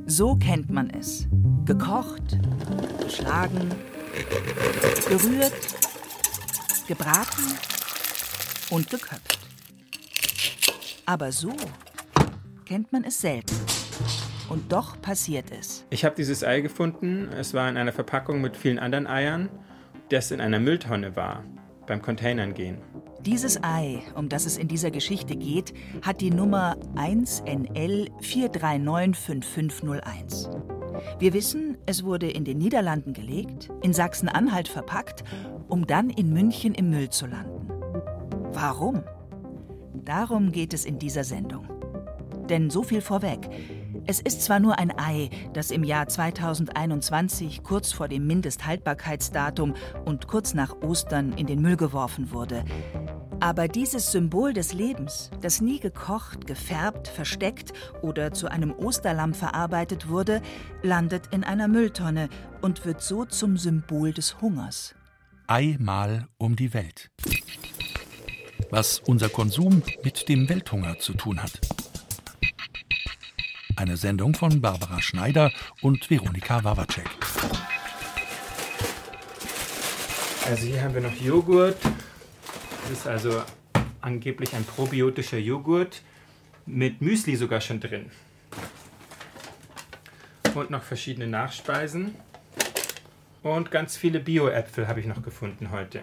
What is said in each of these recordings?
So kennt man es. Gekocht, geschlagen, gerührt, gebraten und geköpft. Aber so kennt man es selten. Und doch passiert es. Ich habe dieses Ei gefunden. Es war in einer Verpackung mit vielen anderen Eiern, das in einer Mülltonne war, beim Containern gehen. Dieses Ei, um das es in dieser Geschichte geht, hat die Nummer 1NL4395501. Wir wissen, es wurde in den Niederlanden gelegt, in Sachsen-Anhalt verpackt, um dann in München im Müll zu landen. Warum? Darum geht es in dieser Sendung. Denn so viel vorweg. Es ist zwar nur ein Ei, das im Jahr 2021 kurz vor dem Mindesthaltbarkeitsdatum und kurz nach Ostern in den Müll geworfen wurde. Aber dieses Symbol des Lebens, das nie gekocht, gefärbt, versteckt oder zu einem Osterlamm verarbeitet wurde, landet in einer Mülltonne und wird so zum Symbol des Hungers. Einmal um die Welt. Was unser Konsum mit dem Welthunger zu tun hat. Eine Sendung von Barbara Schneider und Veronika Wawacek. Also hier haben wir noch Joghurt. Das ist also angeblich ein probiotischer Joghurt mit Müsli sogar schon drin. Und noch verschiedene Nachspeisen. Und ganz viele Bio-Äpfel habe ich noch gefunden heute.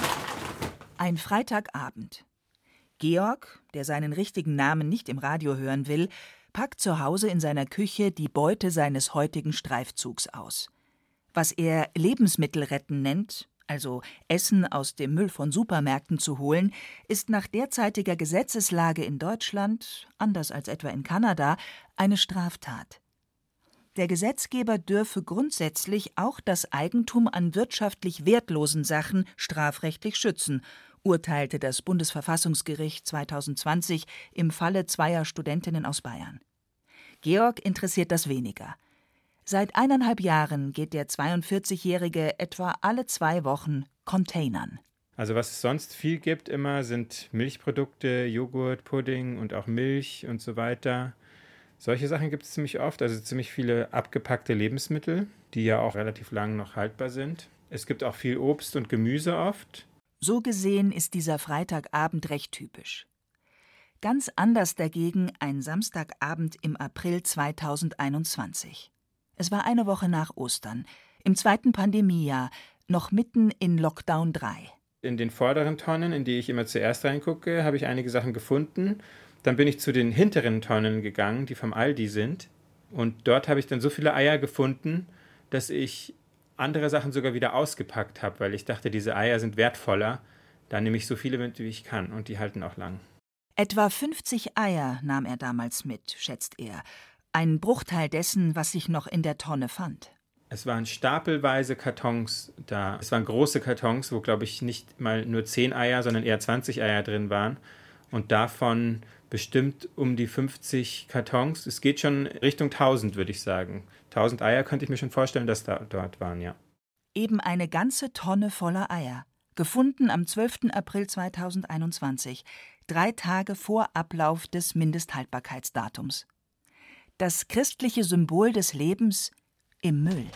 Ein Freitagabend. Georg, der seinen richtigen Namen nicht im Radio hören will, packt zu Hause in seiner Küche die Beute seines heutigen Streifzugs aus. Was er Lebensmittelretten nennt, also Essen aus dem Müll von Supermärkten zu holen, ist nach derzeitiger Gesetzeslage in Deutschland, anders als etwa in Kanada, eine Straftat. Der Gesetzgeber dürfe grundsätzlich auch das Eigentum an wirtschaftlich wertlosen Sachen strafrechtlich schützen, urteilte das Bundesverfassungsgericht 2020 im Falle zweier Studentinnen aus Bayern. Georg interessiert das weniger. Seit 1,5 Jahren geht der 42-Jährige etwa alle 2 Wochen containern. Also was es sonst viel gibt immer, sind Milchprodukte, Joghurt, Pudding und auch Milch und so weiter. Solche Sachen gibt es ziemlich oft, also ziemlich viele abgepackte Lebensmittel, die ja auch relativ lang noch haltbar sind. Es gibt auch viel Obst und Gemüse oft. So gesehen ist dieser Freitagabend recht typisch. Ganz anders dagegen ein Samstagabend im April 2021. Es war eine Woche nach Ostern, im 2. Pandemiejahr, noch mitten in Lockdown 3. In den vorderen Tonnen, in die ich immer zuerst reingucke, habe ich einige Sachen gefunden. Dann bin ich zu den hinteren Tonnen gegangen, die vom Aldi sind. Und dort habe ich dann so viele Eier gefunden, dass ich andere Sachen sogar wieder ausgepackt habe, weil ich dachte, diese Eier sind wertvoller. Da nehme ich so viele mit, wie ich kann, und die halten auch lang. Etwa 50 Eier nahm er damals mit, schätzt er. Ein Bruchteil dessen, was sich noch in der Tonne fand. Es waren stapelweise Kartons da. Es waren große Kartons, wo, glaube ich, nicht mal nur 10 Eier, sondern eher 20 Eier drin waren. Und davon bestimmt um die 50 Kartons. Es geht schon Richtung 1000, würde ich sagen. 1000 Eier könnte ich mir schon vorstellen, dass da dort waren, ja. Eben eine ganze Tonne voller Eier. Gefunden am 12. April 2021, 3 Tage vor Ablauf des Mindesthaltbarkeitsdatums. Das christliche Symbol des Lebens im Müll.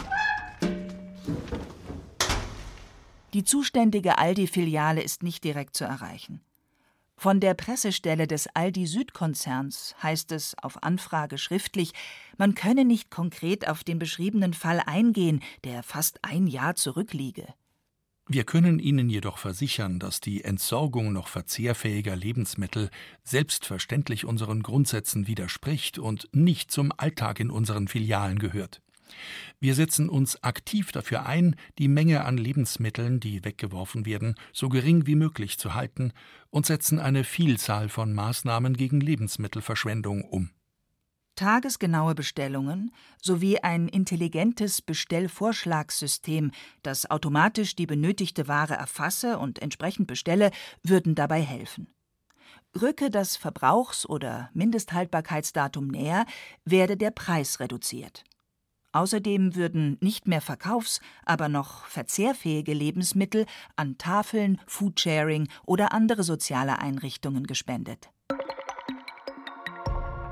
Die zuständige Aldi-Filiale ist nicht direkt zu erreichen. Von der Pressestelle des Aldi-Süd-Konzerns heißt es auf Anfrage schriftlich, man könne nicht konkret auf den beschriebenen Fall eingehen, der fast ein Jahr zurückliege. Wir können Ihnen jedoch versichern, dass die Entsorgung noch verzehrfähiger Lebensmittel selbstverständlich unseren Grundsätzen widerspricht und nicht zum Alltag in unseren Filialen gehört. Wir setzen uns aktiv dafür ein, die Menge an Lebensmitteln, die weggeworfen werden, so gering wie möglich zu halten und setzen eine Vielzahl von Maßnahmen gegen Lebensmittelverschwendung um. Tagesgenaue Bestellungen sowie ein intelligentes Bestellvorschlagssystem, das automatisch die benötigte Ware erfasse und entsprechend bestelle, würden dabei helfen. Rücke das Verbrauchs- oder Mindesthaltbarkeitsdatum näher, werde der Preis reduziert. Außerdem würden nicht mehr verkaufs-, aber noch verzehrfähige Lebensmittel an Tafeln, Foodsharing oder andere soziale Einrichtungen gespendet.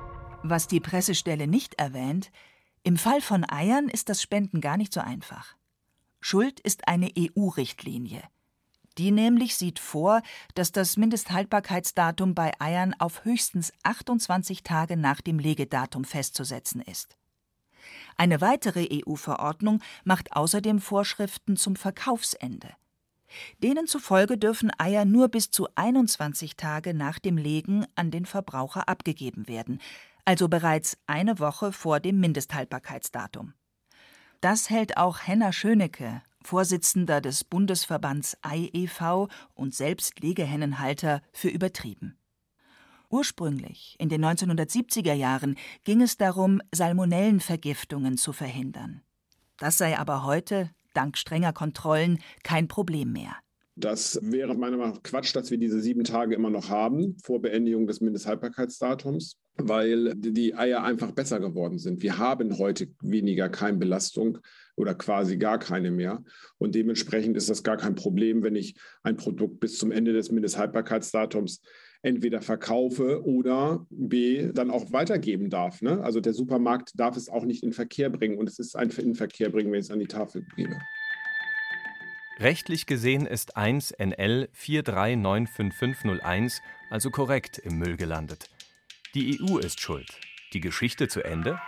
Was die Pressestelle nicht erwähnt: Im Fall von Eiern ist das Spenden gar nicht so einfach. Schuld ist eine EU-Richtlinie. Die nämlich sieht vor, dass das Mindesthaltbarkeitsdatum bei Eiern auf höchstens 28 Tage nach dem Legedatum festzusetzen ist. Eine weitere EU-Verordnung macht außerdem Vorschriften zum Verkaufsende. Denen zufolge dürfen Eier nur bis zu 21 Tage nach dem Legen an den Verbraucher abgegeben werden, also bereits eine Woche vor dem Mindesthaltbarkeitsdatum. Das hält auch Henner Schönecke, Vorsitzender des Bundesverbands Ei e.V. und selbst Legehennenhalter, für übertrieben. Ursprünglich, in den 1970er Jahren, ging es darum, Salmonellenvergiftungen zu verhindern. Das sei aber heute, dank strenger Kontrollen, kein Problem mehr. Das wäre meiner Meinung nach Quatsch, dass wir diese 7 Tage immer noch haben, vor Beendigung des Mindesthaltbarkeitsdatums, weil die Eier einfach besser geworden sind. Wir haben heute weniger Keimbelastung oder quasi gar keine mehr. Und dementsprechend ist das gar kein Problem, wenn ich ein Produkt bis zum Ende des Mindesthaltbarkeitsdatums entweder verkaufe oder B, dann auch weitergeben darf. Ne? Also der Supermarkt darf es auch nicht in Verkehr bringen. Und es ist ein Inverkehr bringen, wenn ich es an die Tafel gebe. Rechtlich gesehen ist 1 NL 4395501 also korrekt im Müll gelandet. Die EU ist schuld. Die Geschichte zu Ende?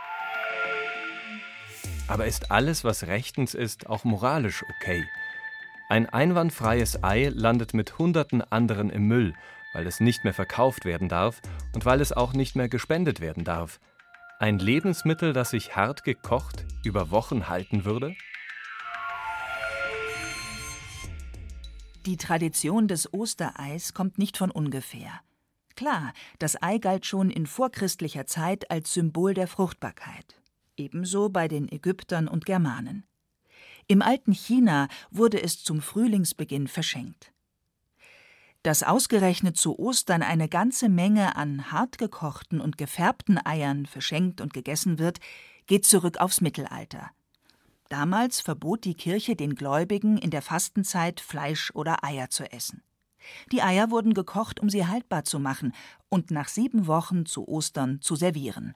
Aber ist alles, was rechtens ist, auch moralisch okay? Ein einwandfreies Ei landet mit Hunderten anderen im Müll, weil es nicht mehr verkauft werden darf und weil es auch nicht mehr gespendet werden darf. Ein Lebensmittel, das sich hart gekocht über Wochen halten würde? Die Tradition des Ostereis kommt nicht von ungefähr. Klar, das Ei galt schon in vorchristlicher Zeit als Symbol der Fruchtbarkeit. Ebenso bei den Ägyptern und Germanen. Im alten China wurde es zum Frühlingsbeginn verschenkt. Dass ausgerechnet zu Ostern eine ganze Menge an hartgekochten und gefärbten Eiern verschenkt und gegessen wird, geht zurück aufs Mittelalter. Damals verbot die Kirche den Gläubigen in der Fastenzeit Fleisch oder Eier zu essen. Die Eier wurden gekocht, um sie haltbar zu machen und nach 7 Wochen zu Ostern zu servieren.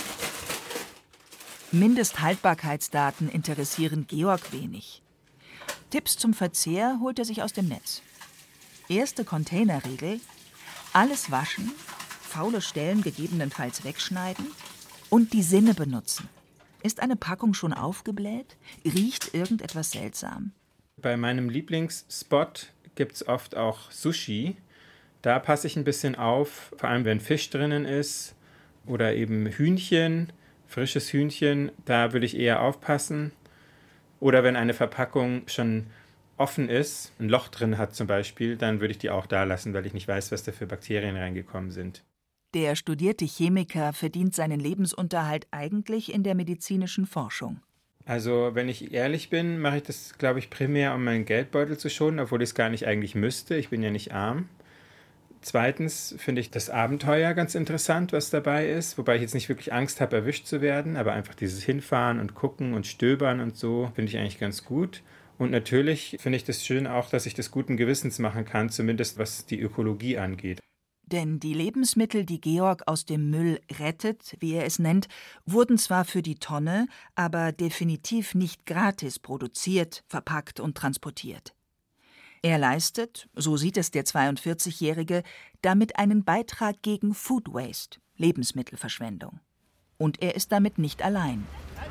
Mindesthaltbarkeitsdaten interessieren Georg wenig. Tipps zum Verzehr holt er sich aus dem Netz. Erste Containerregel: alles waschen, faule Stellen gegebenenfalls wegschneiden und die Sinne benutzen. Ist eine Packung schon aufgebläht? Riecht irgendetwas seltsam? Bei meinem Lieblingsspot gibt es oft auch Sushi. Da passe ich ein bisschen auf, vor allem wenn Fisch drinnen ist oder eben Hühnchen, frisches Hühnchen, da würde ich eher aufpassen. Oder wenn eine Verpackung schon offen ist, ein Loch drin hat zum Beispiel, dann würde ich die auch da lassen, weil ich nicht weiß, was da für Bakterien reingekommen sind. Der studierte Chemiker verdient seinen Lebensunterhalt eigentlich in der medizinischen Forschung. Also, wenn ich ehrlich bin, mache ich das, glaube ich, primär, um meinen Geldbeutel zu schonen, obwohl ich es gar nicht eigentlich müsste. Ich bin ja nicht arm. Zweitens finde ich das Abenteuer ganz interessant, was dabei ist, wobei ich jetzt nicht wirklich Angst habe, erwischt zu werden, aber einfach dieses Hinfahren und Gucken und Stöbern und so finde ich eigentlich ganz gut. Und natürlich finde ich das schön auch, dass ich das guten Gewissens machen kann, zumindest was die Ökologie angeht. Denn die Lebensmittel, die Georg aus dem Müll rettet, wie er es nennt, wurden zwar für die Tonne, aber definitiv nicht gratis produziert, verpackt und transportiert. Er leistet, so sieht es der 42-Jährige, damit einen Beitrag gegen Food Waste, Lebensmittelverschwendung. Und er ist damit nicht allein.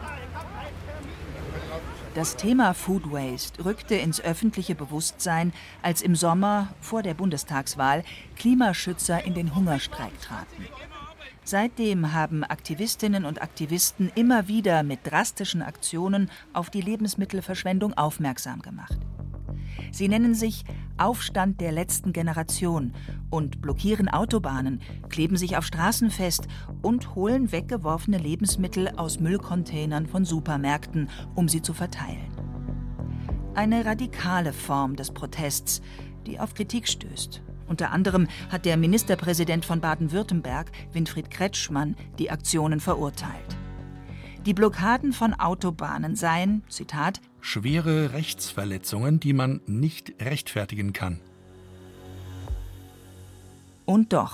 Das Thema Food Waste rückte ins öffentliche Bewusstsein, als im Sommer, vor der Bundestagswahl, Klimaschützer in den Hungerstreik traten. Seitdem haben Aktivistinnen und Aktivisten immer wieder mit drastischen Aktionen auf die Lebensmittelverschwendung aufmerksam gemacht. Sie nennen sich Aufstand der letzten Generation und blockieren Autobahnen, kleben sich auf Straßen fest und holen weggeworfene Lebensmittel aus Müllcontainern von Supermärkten, um sie zu verteilen. Eine radikale Form des Protests, die auf Kritik stößt. Unter anderem hat der Ministerpräsident von Baden-Württemberg, Winfried Kretschmann, die Aktionen verurteilt. Die Blockaden von Autobahnen seien, Zitat, schwere Rechtsverletzungen, die man nicht rechtfertigen kann. Und doch,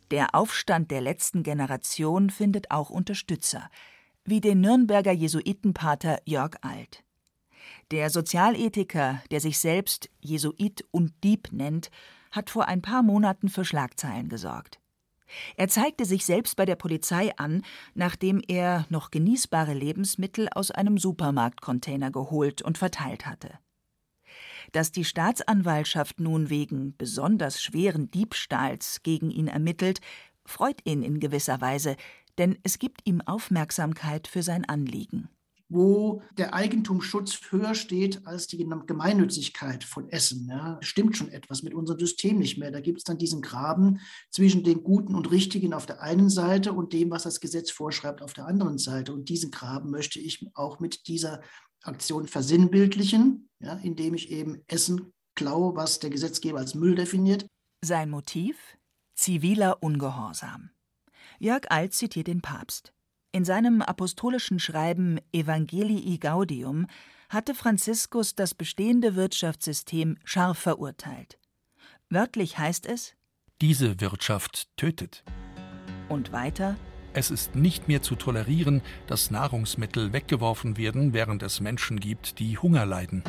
Der Aufstand der letzten Generation findet auch Unterstützer, wie den Nürnberger Jesuitenpater Jörg Alt. Der Sozialethiker, der sich selbst Jesuit und Dieb nennt, hat vor ein paar Monaten für Schlagzeilen gesorgt. Er zeigte sich selbst bei der Polizei an, nachdem er noch genießbare Lebensmittel aus einem Supermarktcontainer geholt und verteilt hatte. Dass die Staatsanwaltschaft nun wegen besonders schweren Diebstahls gegen ihn ermittelt, freut ihn in gewisser Weise, denn es gibt ihm Aufmerksamkeit für sein Anliegen. Wo der Eigentumsschutz höher steht als die Gemeinnützigkeit von Essen. Ja, stimmt schon etwas mit unserem System nicht mehr. Da gibt es dann diesen Graben zwischen den Guten und Richtigen auf der einen Seite und dem, was das Gesetz vorschreibt, auf der anderen Seite. Und diesen Graben möchte ich auch mit dieser Aktion versinnbildlichen, ja, indem ich eben Essen klaue, was der Gesetzgeber als Müll definiert. Sein Motiv? Ziviler Ungehorsam. Jörg Alt zitiert den Papst. In seinem apostolischen Schreiben Evangelii Gaudium hatte Franziskus das bestehende Wirtschaftssystem scharf verurteilt. Wörtlich heißt es: Diese Wirtschaft tötet. Und weiter: Es ist nicht mehr zu tolerieren, dass Nahrungsmittel weggeworfen werden, während es Menschen gibt, die Hunger leiden.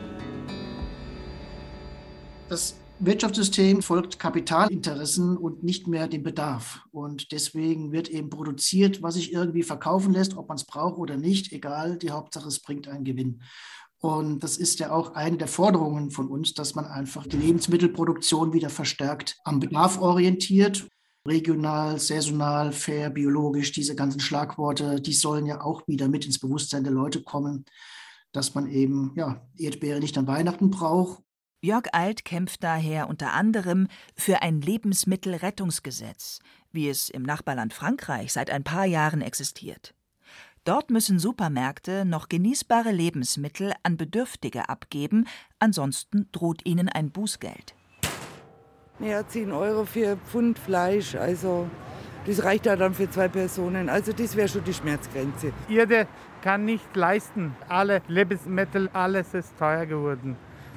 Das Wirtschaftssystem folgt Kapitalinteressen und nicht mehr dem Bedarf. Und deswegen wird eben produziert, was sich irgendwie verkaufen lässt, ob man es braucht oder nicht, egal, die Hauptsache, es bringt einen Gewinn. Und das ist ja auch eine der Forderungen von uns, dass man einfach die Lebensmittelproduktion wieder verstärkt am Bedarf orientiert. Regional, saisonal, fair, biologisch, diese ganzen Schlagworte, die sollen ja auch wieder mit ins Bewusstsein der Leute kommen, dass man eben Erdbeere nicht an Weihnachten braucht. Jörg Alt kämpft daher unter anderem für ein Lebensmittelrettungsgesetz, wie es im Nachbarland Frankreich seit ein paar Jahren existiert. Dort müssen Supermärkte noch genießbare Lebensmittel an Bedürftige abgeben, ansonsten droht ihnen ein Bußgeld. Ja, 10 € für Pfund Fleisch, also das reicht ja dann für 2 Personen. Also das wäre schon die Schmerzgrenze. Jeder kann nicht leisten. Alle Lebensmittel, alles ist teuer geworden.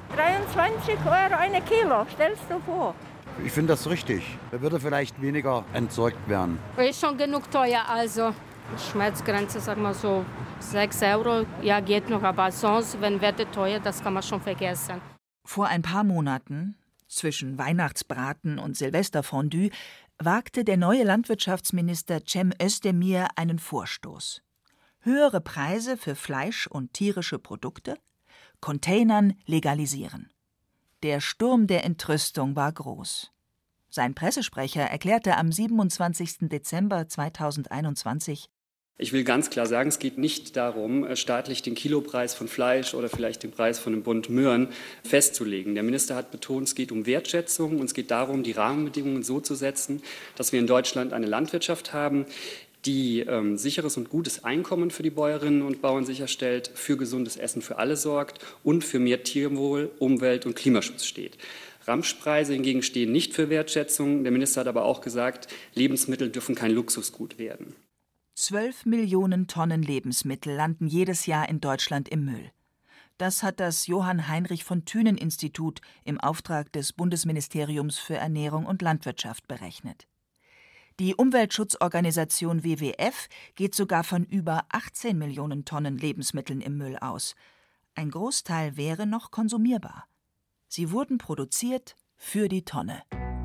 23 € ein Kilo, stellst du vor. Ich finde das richtig. Da würde vielleicht weniger entsorgt werden. Ist schon genug teuer, also Schmerzgrenze, sag mal so 6 €, ja geht noch, aber sonst, wenn Werte teuer, das kann man schon vergessen. Vor ein paar Monaten, zwischen Weihnachtsbraten und Silvesterfondue, wagte der neue Landwirtschaftsminister Cem Özdemir einen Vorstoß. Höhere Preise für Fleisch und tierische Produkte, Containern legalisieren. Der Sturm der Entrüstung war groß. Sein Pressesprecher erklärte am 27. Dezember 2021: Ich will ganz klar sagen, es geht nicht darum, staatlich den Kilopreis von Fleisch oder vielleicht den Preis von einem Bund Möhren festzulegen. Der Minister hat betont, es geht um Wertschätzung und es geht darum, die Rahmenbedingungen so zu setzen, dass wir in Deutschland eine Landwirtschaft haben, die sicheres und gutes Einkommen für die Bäuerinnen und Bauern sicherstellt, für gesundes Essen für alle sorgt und für mehr Tierwohl, Umwelt- und Klimaschutz steht. Ramschpreise hingegen stehen nicht für Wertschätzung. Der Minister hat aber auch gesagt, Lebensmittel dürfen kein Luxusgut werden. 12 Millionen Tonnen Lebensmittel landen jedes Jahr in Deutschland im Müll. Das hat das Johann-Heinrich-von-Thünen-Institut im Auftrag des Bundesministeriums für Ernährung und Landwirtschaft berechnet. Die Umweltschutzorganisation WWF geht sogar von über 18 Millionen Tonnen Lebensmitteln im Müll aus. Ein Großteil wäre noch konsumierbar. Sie wurden produziert für die Tonne.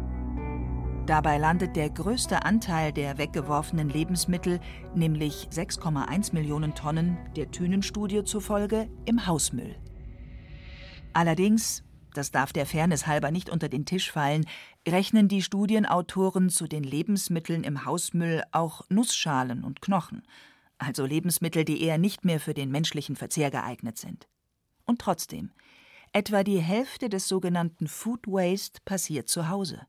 Dabei landet der größte Anteil der weggeworfenen Lebensmittel, nämlich 6,1 Millionen Tonnen, der Thünen-Studie zufolge, im Hausmüll. Allerdings, das darf der Fairness halber nicht unter den Tisch fallen, rechnen die Studienautoren zu den Lebensmitteln im Hausmüll auch Nussschalen und Knochen, also Lebensmittel, die eher nicht mehr für den menschlichen Verzehr geeignet sind. Und trotzdem, etwa die Hälfte des sogenannten Food Waste passiert zu Hause.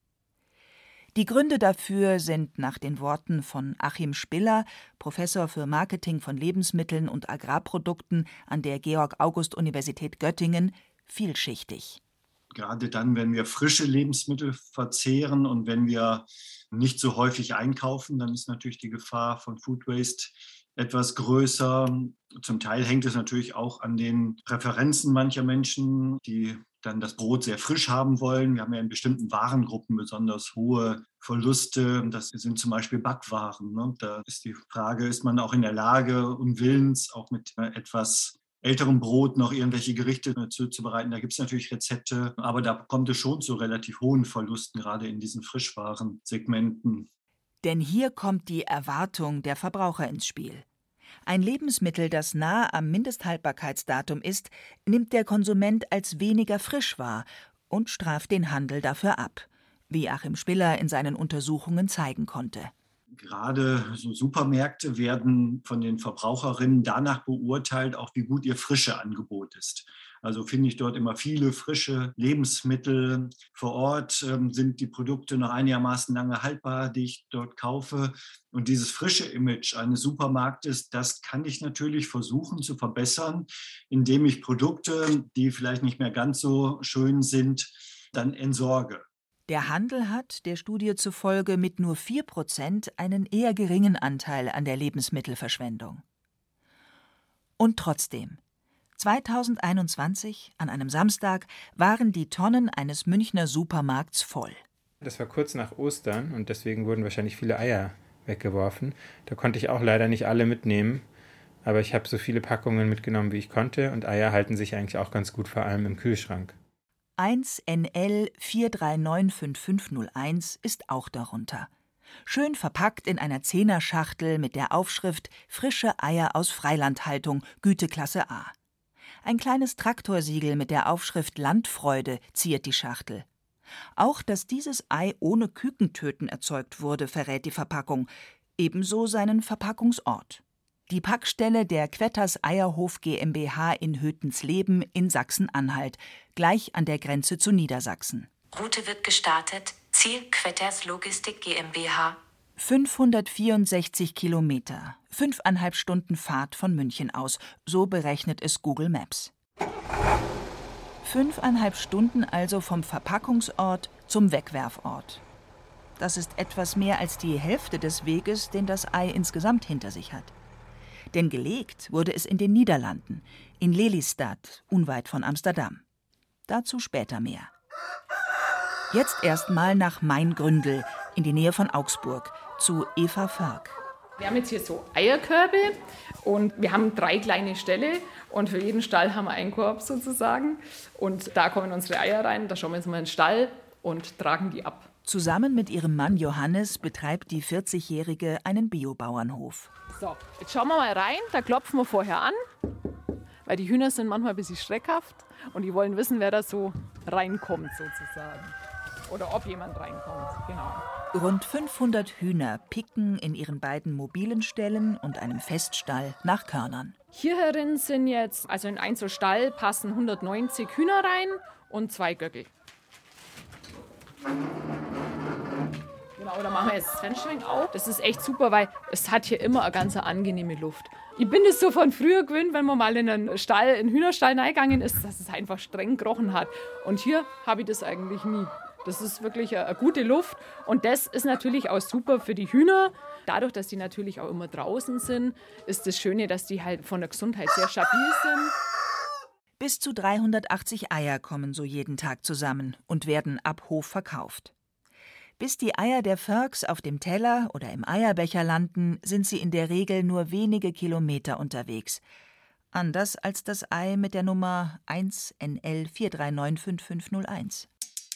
Die Gründe dafür sind nach den Worten von Achim Spiller, Professor für Marketing von Lebensmitteln und Agrarprodukten an der Georg-August-Universität Göttingen, vielschichtig. Gerade dann, wenn wir frische Lebensmittel verzehren und wenn wir nicht so häufig einkaufen, dann ist natürlich die Gefahr von Food Waste etwas größer. Zum Teil hängt es natürlich auch an den Präferenzen mancher Menschen, die dann das Brot sehr frisch haben wollen. Wir haben ja in bestimmten Warengruppen besonders hohe Verluste. Das sind zum Beispiel Backwaren. Ne? Da ist die Frage, ist man auch in der Lage und willens, auch mit etwas älterem Brot noch irgendwelche Gerichte zuzubereiten. Da gibt es natürlich Rezepte, aber da kommt es schon zu relativ hohen Verlusten, gerade in diesen Frischwarensegmenten. Denn hier kommt die Erwartung der Verbraucher ins Spiel. Ein Lebensmittel, das nahe am Mindesthaltbarkeitsdatum ist, nimmt der Konsument als weniger frisch wahr und straft den Handel dafür ab, wie Achim Spiller in seinen Untersuchungen zeigen konnte. Gerade so Supermärkte werden von den Verbraucherinnen danach beurteilt, auch wie gut ihr Frischeangebot ist. Also finde ich dort immer viele frische Lebensmittel vor Ort, sind die Produkte noch einigermaßen lange haltbar, die ich dort kaufe. Und dieses frische Image eines Supermarktes, das kann ich natürlich versuchen zu verbessern, indem ich Produkte, die vielleicht nicht mehr ganz so schön sind, dann entsorge. Der Handel hat, der Studie zufolge, mit nur 4% einen eher geringen Anteil an der Lebensmittelverschwendung. Und trotzdem, 2021, an einem Samstag, waren die Tonnen eines Münchner Supermarkts voll. Das war kurz nach Ostern und deswegen wurden wahrscheinlich viele Eier weggeworfen. Da konnte ich auch leider nicht alle mitnehmen, aber ich habe so viele Packungen mitgenommen, wie ich konnte, und Eier halten sich eigentlich auch ganz gut, vor allem im Kühlschrank. 1 NL 4395501 ist auch darunter. Schön verpackt in einer 10er-Schachtel mit der Aufschrift »Frische Eier aus Freilandhaltung, Güteklasse A«. Ein kleines Traktorsiegel mit der Aufschrift »Landfreude« ziert die Schachtel. Auch, dass dieses Ei ohne Kükentöten erzeugt wurde, verrät die Verpackung, ebenso seinen Verpackungsort. Die Packstelle der Quetters Eierhof GmbH in Hötensleben in Sachsen-Anhalt, gleich an der Grenze zu Niedersachsen. Route wird gestartet. Ziel Quetters Logistik GmbH. 564 Kilometer, 5,5 Stunden Fahrt von München aus, so berechnet es Google Maps. 5,5 Stunden also vom Verpackungsort zum Wegwerfort. Das ist etwas mehr als die Hälfte des Weges, den das Ei insgesamt hinter sich hat. Denn gelegt wurde es in den Niederlanden, in Lelystad, unweit von Amsterdam. Dazu später mehr. Jetzt erstmal nach Maingründel, in die Nähe von Augsburg, zu Eva Förk. Wir haben jetzt hier so Eierkörbe und wir haben 3 kleine Ställe und für jeden Stall haben wir einen Korb sozusagen. Und da kommen unsere Eier rein, da schauen wir jetzt mal in den Stall und tragen die ab. Zusammen mit ihrem Mann Johannes betreibt die 40-Jährige einen Biobauernhof. So, jetzt schauen wir mal rein, da klopfen wir vorher an, weil die Hühner sind manchmal ein bisschen schreckhaft und die wollen wissen, wer da so reinkommt sozusagen. Oder ob jemand reinkommt, genau. Rund 500 Hühner picken in ihren beiden mobilen Ställen und einem Feststall nach Körnern. Hier herin sind jetzt, also in einen so Stall passen 190 Hühner rein und 2 Göckel. Genau, da machen wir jetzt das Fensterchen auf. Das ist echt super, weil es hat hier immer eine ganz angenehme Luft. Ich bin es so von früher gewöhnt, wenn man mal in einen Hühnerstall reingegangen ist, dass es einfach streng gerochen hat. Und hier habe ich das eigentlich nie. Das ist wirklich eine gute Luft und das ist natürlich auch super für die Hühner. Dadurch, dass die natürlich auch immer draußen sind, ist das Schöne, dass die halt von der Gesundheit sehr stabil sind. Bis zu 380 Eier kommen so jeden Tag zusammen und werden ab Hof verkauft. Bis die Eier der Förks auf dem Teller oder im Eierbecher landen, sind sie in der Regel nur wenige Kilometer unterwegs. Anders als das Ei mit der Nummer 1 NL 4395501.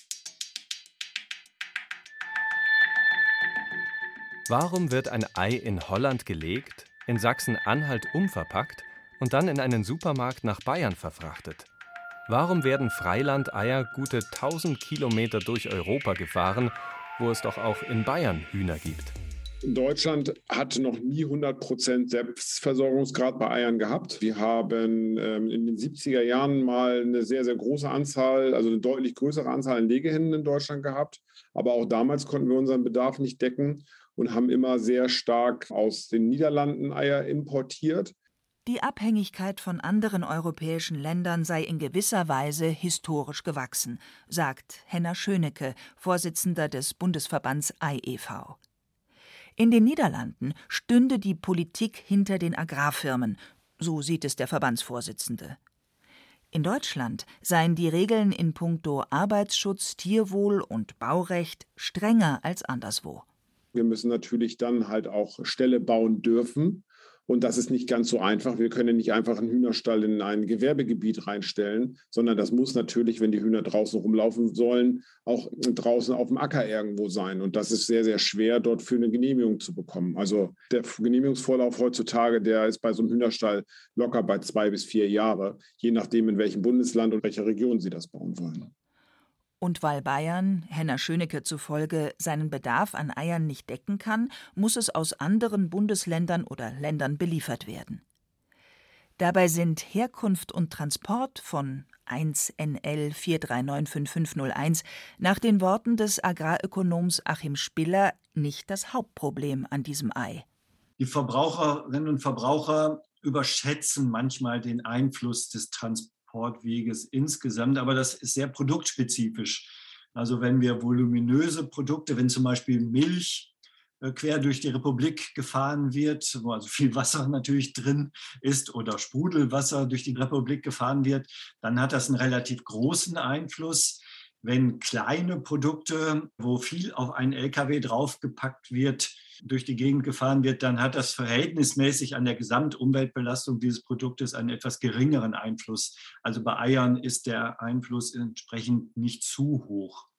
Warum wird ein Ei in Holland gelegt, in Sachsen-Anhalt umverpackt und dann in einen Supermarkt nach Bayern verfrachtet? Warum werden Freilandeier gute 1000 Kilometer durch Europa gefahren, wo es doch auch in Bayern Hühner gibt? Deutschland hat noch nie 100% Selbstversorgungsgrad bei Eiern gehabt. Wir haben in den 70er Jahren mal eine sehr, sehr große Anzahl, also eine deutlich größere Anzahl an Legehennen in Deutschland gehabt. Aber auch damals konnten wir unseren Bedarf nicht decken und haben immer sehr stark aus den Niederlanden Eier importiert. Die Abhängigkeit von anderen europäischen Ländern sei in gewisser Weise historisch gewachsen, sagt Henna Schönecke, Vorsitzender des Bundesverbands Ei e.V. In den Niederlanden stünde die Politik hinter den Agrarfirmen, so sieht es der Verbandsvorsitzende. In Deutschland seien die Regeln in puncto Arbeitsschutz, Tierwohl und Baurecht strenger als anderswo. Wir müssen natürlich dann halt auch Ställe bauen dürfen. Und das ist nicht ganz so einfach. Wir können nicht einfach einen Hühnerstall in ein Gewerbegebiet reinstellen, sondern das muss natürlich, wenn die Hühner draußen rumlaufen sollen, auch draußen auf dem Acker irgendwo sein. Und das ist sehr, sehr schwer, dort für eine Genehmigung zu bekommen. Also der Genehmigungsvorlauf heutzutage, der ist bei so einem Hühnerstall locker bei 2 bis 4 Jahre, je nachdem, in welchem Bundesland und welcher Region Sie das bauen wollen. Und weil Bayern, Henner Schönecke zufolge, seinen Bedarf an Eiern nicht decken kann, muss es aus anderen Bundesländern oder Ländern beliefert werden. Dabei sind Herkunft und Transport von 1NL 4395501 nach den Worten des Agrarökonoms Achim Spiller nicht das Hauptproblem an diesem Ei. Die Verbraucherinnen und Verbraucher überschätzen manchmal den Einfluss des Transportweges insgesamt, aber das ist sehr produktspezifisch. Also wenn wir voluminöse Produkte, wenn zum Beispiel Milch quer durch die Republik gefahren wird, wo also viel Wasser natürlich drin ist oder Sprudelwasser durch die Republik gefahren wird, dann hat das einen relativ großen Einfluss. Wenn kleine Produkte, wo viel auf einen LKW draufgepackt wird, durch die Gegend gefahren wird, dann hat das verhältnismäßig an der Gesamtumweltbelastung dieses Produktes einen etwas geringeren Einfluss. Also bei Eiern ist der Einfluss entsprechend nicht zu hoch.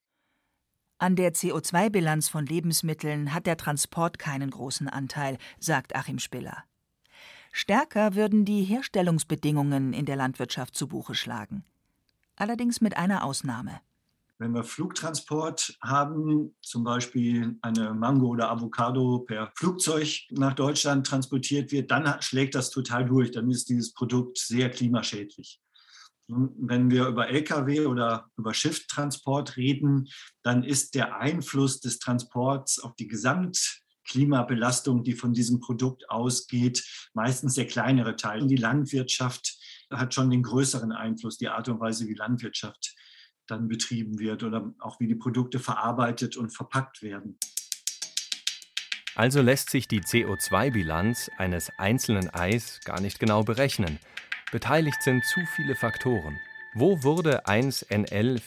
An der CO2-Bilanz von Lebensmitteln hat der Transport keinen großen Anteil, sagt Achim Spiller. Stärker würden die Herstellungsbedingungen in der Landwirtschaft zu Buche schlagen. Allerdings mit einer Ausnahme. Wenn wir Flugtransport haben, zum Beispiel eine Mango oder Avocado per Flugzeug nach Deutschland transportiert wird, dann schlägt das total durch. Dann ist dieses Produkt sehr klimaschädlich. Und wenn wir über Lkw oder über Schifftransport reden, dann ist der Einfluss des Transports auf die Gesamtklimabelastung, die von diesem Produkt ausgeht, meistens der kleinere Teil. Und die Landwirtschaft hat schon den größeren Einfluss, die Art und Weise, wie Landwirtschaft dann betrieben wird oder auch wie die Produkte verarbeitet und verpackt werden. Also lässt sich die CO2-Bilanz eines einzelnen Eis gar nicht genau berechnen. Beteiligt sind zu viele Faktoren. Wo wurde 1NL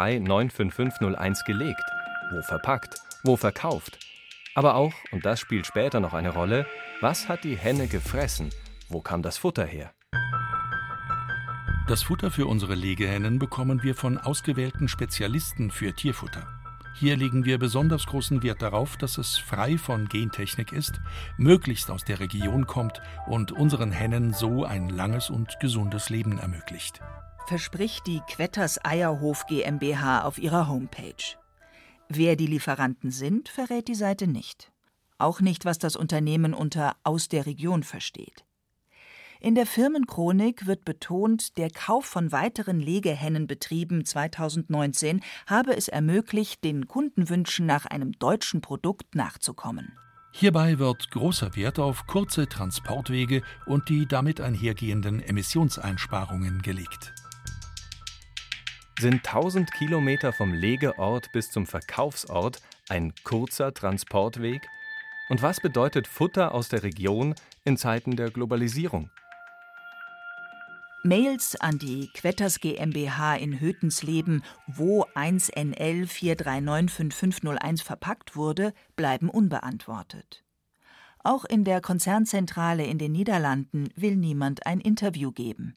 4395501 gelegt? Wo verpackt? Wo verkauft? Aber auch, und das spielt später noch eine Rolle, was hat die Henne gefressen? Wo kam das Futter her? Das Futter für unsere Legehennen bekommen wir von ausgewählten Spezialisten für Tierfutter. Hier legen wir besonders großen Wert darauf, dass es frei von Gentechnik ist, möglichst aus der Region kommt und unseren Hennen so ein langes und gesundes Leben ermöglicht. Verspricht die Quetters Eierhof GmbH auf ihrer Homepage. Wer die Lieferanten sind, verrät die Seite nicht. Auch nicht, was das Unternehmen unter »aus der Region« versteht. In der Firmenchronik wird betont, der Kauf von weiteren Legehennenbetrieben 2019 habe es ermöglicht, den Kundenwünschen nach einem deutschen Produkt nachzukommen. Hierbei wird großer Wert auf kurze Transportwege und die damit einhergehenden Emissionseinsparungen gelegt. Sind 1000 Kilometer vom Legeort bis zum Verkaufsort ein kurzer Transportweg? Und was bedeutet Futter aus der Region in Zeiten der Globalisierung? Mails an die Quetters GmbH in Hötensleben, wo 1NL 4395501 verpackt wurde, bleiben unbeantwortet. Auch in der Konzernzentrale in den Niederlanden will niemand ein Interview geben.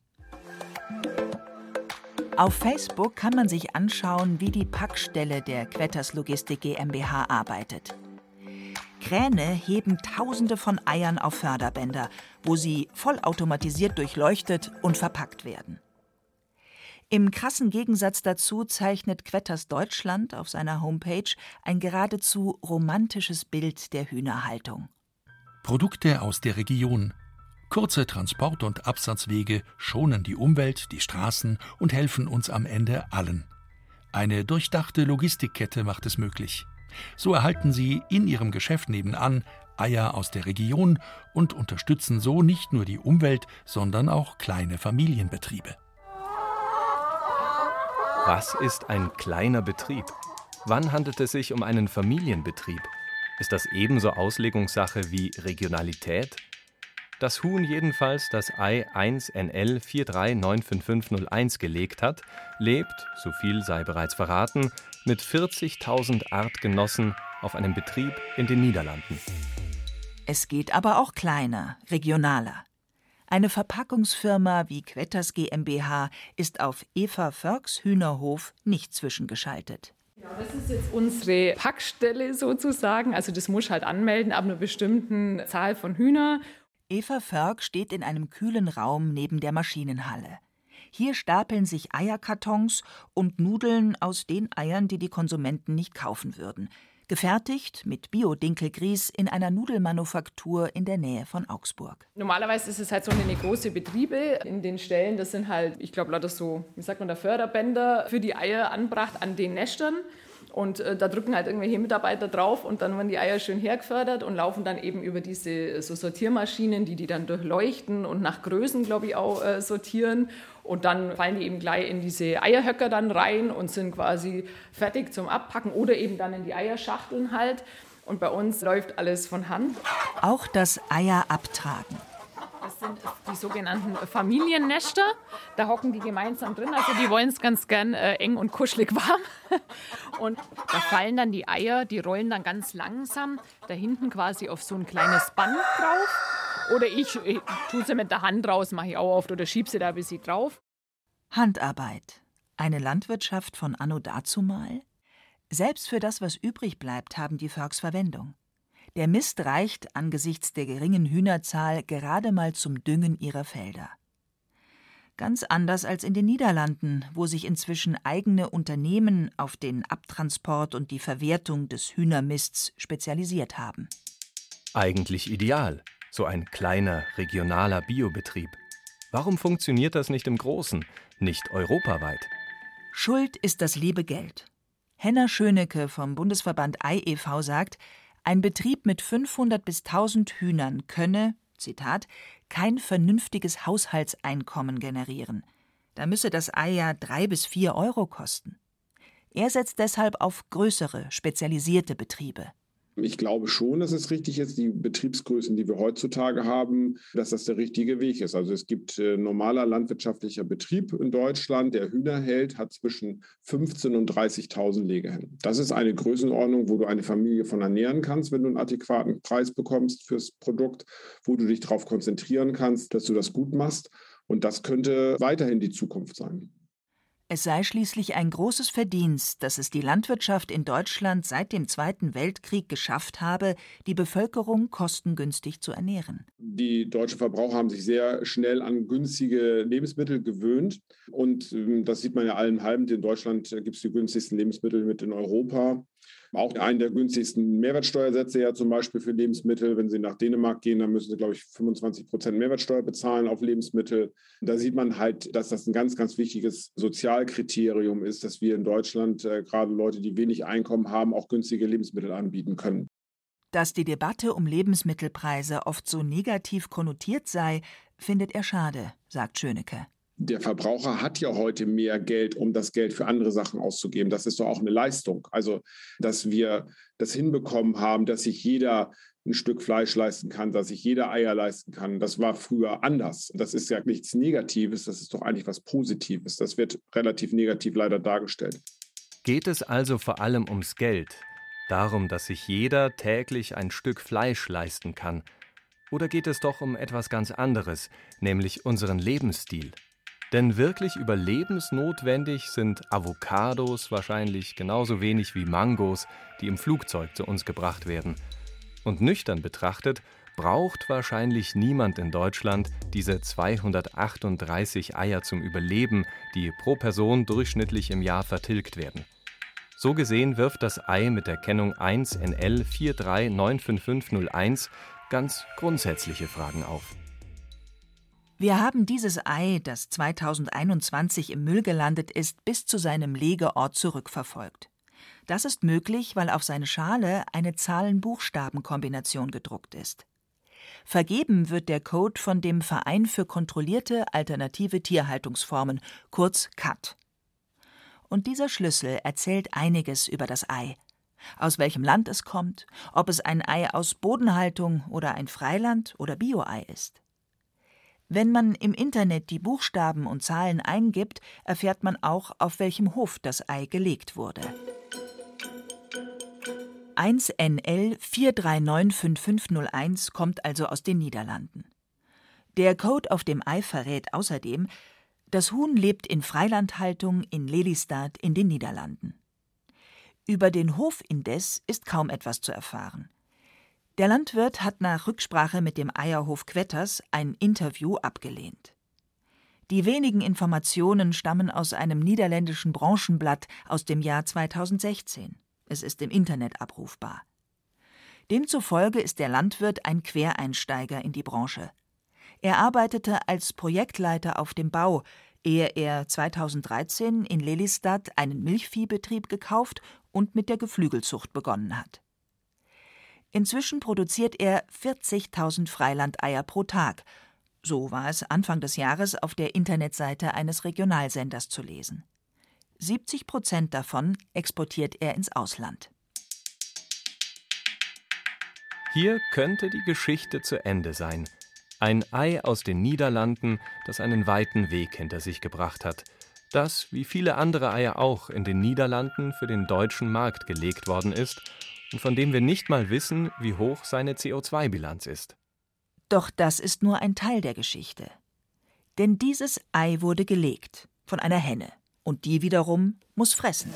Auf Facebook kann man sich anschauen, wie die Packstelle der Quetters Logistik GmbH arbeitet. Kräne heben Tausende von Eiern auf Förderbänder, wo sie vollautomatisiert durchleuchtet und verpackt werden. Im krassen Gegensatz dazu zeichnet Quetters Deutschland auf seiner Homepage ein geradezu romantisches Bild der Hühnerhaltung. Produkte aus der Region. Kurze Transport- und Absatzwege schonen die Umwelt, die Straßen und helfen uns am Ende allen. Eine durchdachte Logistikkette macht es möglich. So erhalten Sie in Ihrem Geschäft nebenan Eier aus der Region und unterstützen so nicht nur die Umwelt, sondern auch kleine Familienbetriebe. Was ist ein kleiner Betrieb? Wann handelt es sich um einen Familienbetrieb? Ist das ebenso Auslegungssache wie Regionalität? Das Huhn jedenfalls, das Ei 1NL 4395501 gelegt hat, lebt, so viel sei bereits verraten, mit 40.000 Artgenossen auf einem Betrieb in den Niederlanden. Es geht aber auch kleiner, regionaler. Eine Verpackungsfirma wie Quetters GmbH ist auf Eva Förks Hühnerhof nicht zwischengeschaltet. Ja, das ist jetzt unsere Packstelle sozusagen. Also das muss halt anmelden ab einer bestimmten Zahl von Hühnern. Eva Förk steht in einem kühlen Raum neben der Maschinenhalle. Hier stapeln sich Eierkartons und Nudeln aus den Eiern, die die Konsumenten nicht kaufen würden. Gefertigt mit Bio-Dinkelgrieß in einer Nudelmanufaktur in der Nähe von Augsburg. Normalerweise ist es halt so eine große Betriebe. In den Stellen, das sind halt, ich glaube, lauter so, wie sagt man da, Förderbänder für die Eier angebracht an den Nestern. Und da drücken halt irgendwelche Mitarbeiter drauf und dann werden die Eier schön hergefördert und laufen dann eben über diese so Sortiermaschinen, die dann durchleuchten und nach Größen, glaube ich, auch sortieren. Und dann fallen die eben gleich in diese Eierhöcker dann rein und sind quasi fertig zum Abpacken oder eben dann in die Eierschachteln halt. Und bei uns läuft alles von Hand. Auch das Eierabtragen. Das sind die sogenannten Familiennester. Da hocken die gemeinsam drin. Also die wollen es ganz gern eng und kuschelig warm. Und da fallen dann die Eier, die rollen dann ganz langsam da hinten quasi auf so ein kleines Band drauf. Oder ich tue sie mit der Hand raus, mache ich auch oft oder schiebe sie da ein bisschen drauf. Handarbeit. Eine Landwirtschaft von anno dazumal? Selbst für das, was übrig bleibt, haben die Förks Verwendung. Der Mist reicht angesichts der geringen Hühnerzahl gerade mal zum Düngen ihrer Felder. Ganz anders als in den Niederlanden, wo sich inzwischen eigene Unternehmen auf den Abtransport und die Verwertung des Hühnermists spezialisiert haben. Eigentlich ideal, so ein kleiner, regionaler Biobetrieb. Warum funktioniert das nicht im Großen, nicht europaweit? Schuld ist das liebe Geld. Henna Schönecke vom Bundesverband Ei e.V. sagt, ein Betrieb mit 500 bis 1000 Hühnern könne, Zitat, kein vernünftiges Haushaltseinkommen generieren. Da müsse das Ei ja 3 bis 4 Euro kosten. Er setzt deshalb auf größere, spezialisierte Betriebe. Ich glaube schon, dass es richtig ist, die Betriebsgrößen, die wir heutzutage haben, dass das der richtige Weg ist. Also es gibt normaler landwirtschaftlicher Betrieb in Deutschland, der Hühner hält, hat zwischen 15.000 und 30.000 Legehennen. Das ist eine Größenordnung, wo du eine Familie von ernähren kannst, wenn du einen adäquaten Preis bekommst fürs Produkt, wo du dich darauf konzentrieren kannst, dass du das gut machst. Und das könnte weiterhin die Zukunft sein. Es sei schließlich ein großes Verdienst, dass es die Landwirtschaft in Deutschland seit dem Zweiten Weltkrieg geschafft habe, die Bevölkerung kostengünstig zu ernähren. Die deutschen Verbraucher haben sich sehr schnell an günstige Lebensmittel gewöhnt. Und das sieht man ja allen halben. In Deutschland gibt es die günstigsten Lebensmittel mit in Europa. Auch einen der günstigsten Mehrwertsteuersätze ja zum Beispiel für Lebensmittel. Wenn Sie nach Dänemark gehen, dann müssen Sie, glaube ich, 25% Mehrwertsteuer bezahlen auf Lebensmittel. Da sieht man halt, dass das ein ganz, ganz wichtiges Sozialkriterium ist, dass wir in Deutschland gerade Leute, die wenig Einkommen haben, auch günstige Lebensmittel anbieten können. Dass die Debatte um Lebensmittelpreise oft so negativ konnotiert sei, findet er schade, sagt Schönecke. Der Verbraucher hat ja heute mehr Geld, um das Geld für andere Sachen auszugeben. Das ist doch auch eine Leistung. Also, dass wir das hinbekommen haben, dass sich jeder ein Stück Fleisch leisten kann, dass sich jeder Eier leisten kann. Das war früher anders. Das ist ja nichts Negatives, das ist doch eigentlich was Positives. Das wird relativ negativ leider dargestellt. Geht es also vor allem ums Geld? Darum, dass sich jeder täglich ein Stück Fleisch leisten kann? Oder geht es doch um etwas ganz anderes, nämlich unseren Lebensstil? Denn wirklich überlebensnotwendig sind Avocados wahrscheinlich genauso wenig wie Mangos, die im Flugzeug zu uns gebracht werden. Und nüchtern betrachtet braucht wahrscheinlich niemand in Deutschland diese 238 Eier zum Überleben, die pro Person durchschnittlich im Jahr vertilgt werden. So gesehen wirft das Ei mit der Kennung 1NL 4395501 ganz grundsätzliche Fragen auf. Wir haben dieses Ei, das 2021 im Müll gelandet ist, bis zu seinem Legeort zurückverfolgt. Das ist möglich, weil auf seine Schale eine Zahlen-Buchstaben-Kombination gedruckt ist. Vergeben wird der Code von dem Verein für kontrollierte alternative Tierhaltungsformen, kurz CAT. Und dieser Schlüssel erzählt einiges über das Ei. Aus welchem Land es kommt, ob es ein Ei aus Bodenhaltung oder ein Freiland- oder Bio-Ei ist. Wenn man im Internet die Buchstaben und Zahlen eingibt, erfährt man auch, auf welchem Hof das Ei gelegt wurde. 1NL 4395501 kommt also aus den Niederlanden. Der Code auf dem Ei verrät außerdem, das Huhn lebt in Freilandhaltung in Lelystad in den Niederlanden. Über den Hof indes ist kaum etwas zu erfahren. Der Landwirt hat nach Rücksprache mit dem Eierhof Quetters ein Interview abgelehnt. Die wenigen Informationen stammen aus einem niederländischen Branchenblatt aus dem Jahr 2016. Es ist im Internet abrufbar. Demzufolge ist der Landwirt ein Quereinsteiger in die Branche. Er arbeitete als Projektleiter auf dem Bau, ehe er 2013 in Lelystad einen Milchviehbetrieb gekauft und mit der Geflügelzucht begonnen hat. Inzwischen produziert er 40.000 Freilandeier pro Tag. So war es Anfang des Jahres auf der Internetseite eines Regionalsenders zu lesen. 70% davon exportiert er ins Ausland. Hier könnte die Geschichte zu Ende sein. Ein Ei aus den Niederlanden, das einen weiten Weg hinter sich gebracht hat, das, wie viele andere Eier auch, in den Niederlanden für den deutschen Markt gelegt worden ist und von dem wir nicht mal wissen, wie hoch seine CO2-Bilanz ist. Doch das ist nur ein Teil der Geschichte. Denn dieses Ei wurde gelegt von einer Henne und die wiederum muss fressen.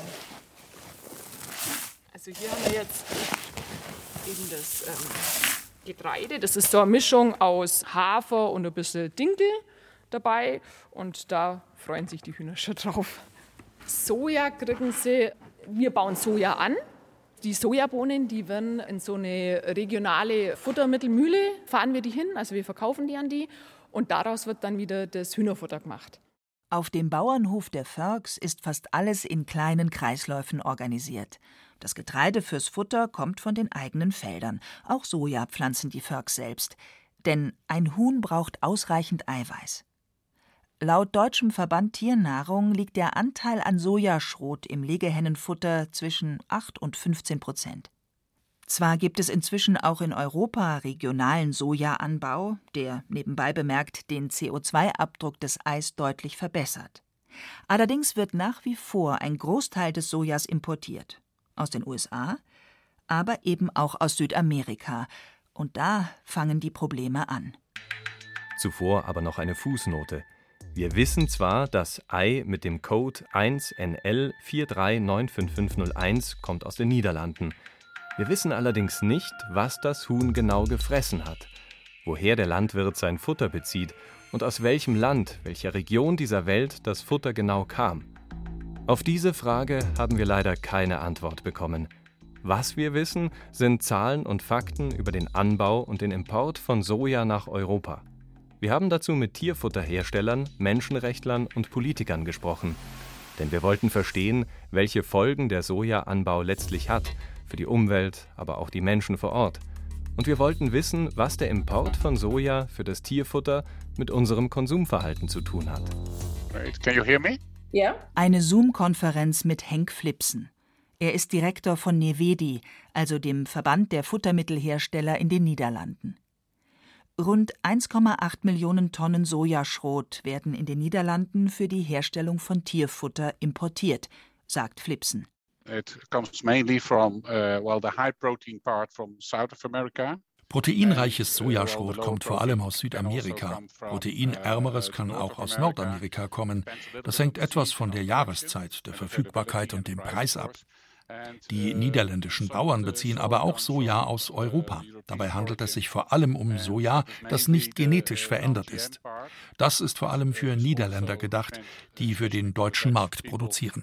Also hier haben wir jetzt eben das Getreide. Das ist so eine Mischung aus Hafer und ein bisschen Dinkel dabei. Und da freuen sich die Hühner schon drauf. Soja kriegen sie, wir bauen Soja an. Die Sojabohnen, die werden in so eine regionale Futtermittelmühle, fahren wir die hin, also wir verkaufen die an die. Und daraus wird dann wieder das Hühnerfutter gemacht. Auf dem Bauernhof der Vörks ist fast alles in kleinen Kreisläufen organisiert. Das Getreide fürs Futter kommt von den eigenen Feldern. Auch Soja pflanzen die Vörks selbst. Denn ein Huhn braucht ausreichend Eiweiß. Laut Deutschem Verband Tiernahrung liegt der Anteil an Sojaschrot im Legehennenfutter zwischen 8 und 15%. Zwar gibt es inzwischen auch in Europa regionalen Sojaanbau, der nebenbei bemerkt den CO2-Abdruck des Eis deutlich verbessert. Allerdings wird nach wie vor ein Großteil des Sojas importiert. Aus den USA, aber eben auch aus Südamerika. Und da fangen die Probleme an. Zuvor aber noch eine Fußnote. Wir wissen zwar, das Ei mit dem Code 1NL 4395501 kommt aus den Niederlanden. Wir wissen allerdings nicht, was das Huhn genau gefressen hat, woher der Landwirt sein Futter bezieht und aus welchem Land, welcher Region dieser Welt das Futter genau kam. Auf diese Frage haben wir leider keine Antwort bekommen. Was wir wissen, sind Zahlen und Fakten über den Anbau und den Import von Soja nach Europa. Wir haben dazu mit Tierfutterherstellern, Menschenrechtlern und Politikern gesprochen. Denn wir wollten verstehen, welche Folgen der Sojaanbau letztlich hat, für die Umwelt, aber auch die Menschen vor Ort. Und wir wollten wissen, was der Import von Soja für das Tierfutter mit unserem Konsumverhalten zu tun hat. Can you hear me? Ja. Eine Zoom-Konferenz mit Henk Flipsen. Er ist Direktor von Nevedi, also dem Verband der Futtermittelhersteller in den Niederlanden. Rund 1,8 Millionen Tonnen Sojaschrot werden in den Niederlanden für die Herstellung von Tierfutter importiert, sagt Flipsen. It comes mainly from the high protein part from South of America. Proteinreiches Sojaschrot kommt vor allem aus Südamerika. Proteinärmeres kann auch aus Nordamerika kommen. Das hängt etwas von der Jahreszeit, der Verfügbarkeit und dem Preis ab. Die niederländischen Bauern beziehen aber auch Soja aus Europa. Dabei handelt es sich vor allem um Soja, das nicht genetisch verändert ist. Das ist vor allem für Niederländer gedacht, die für den deutschen Markt produzieren.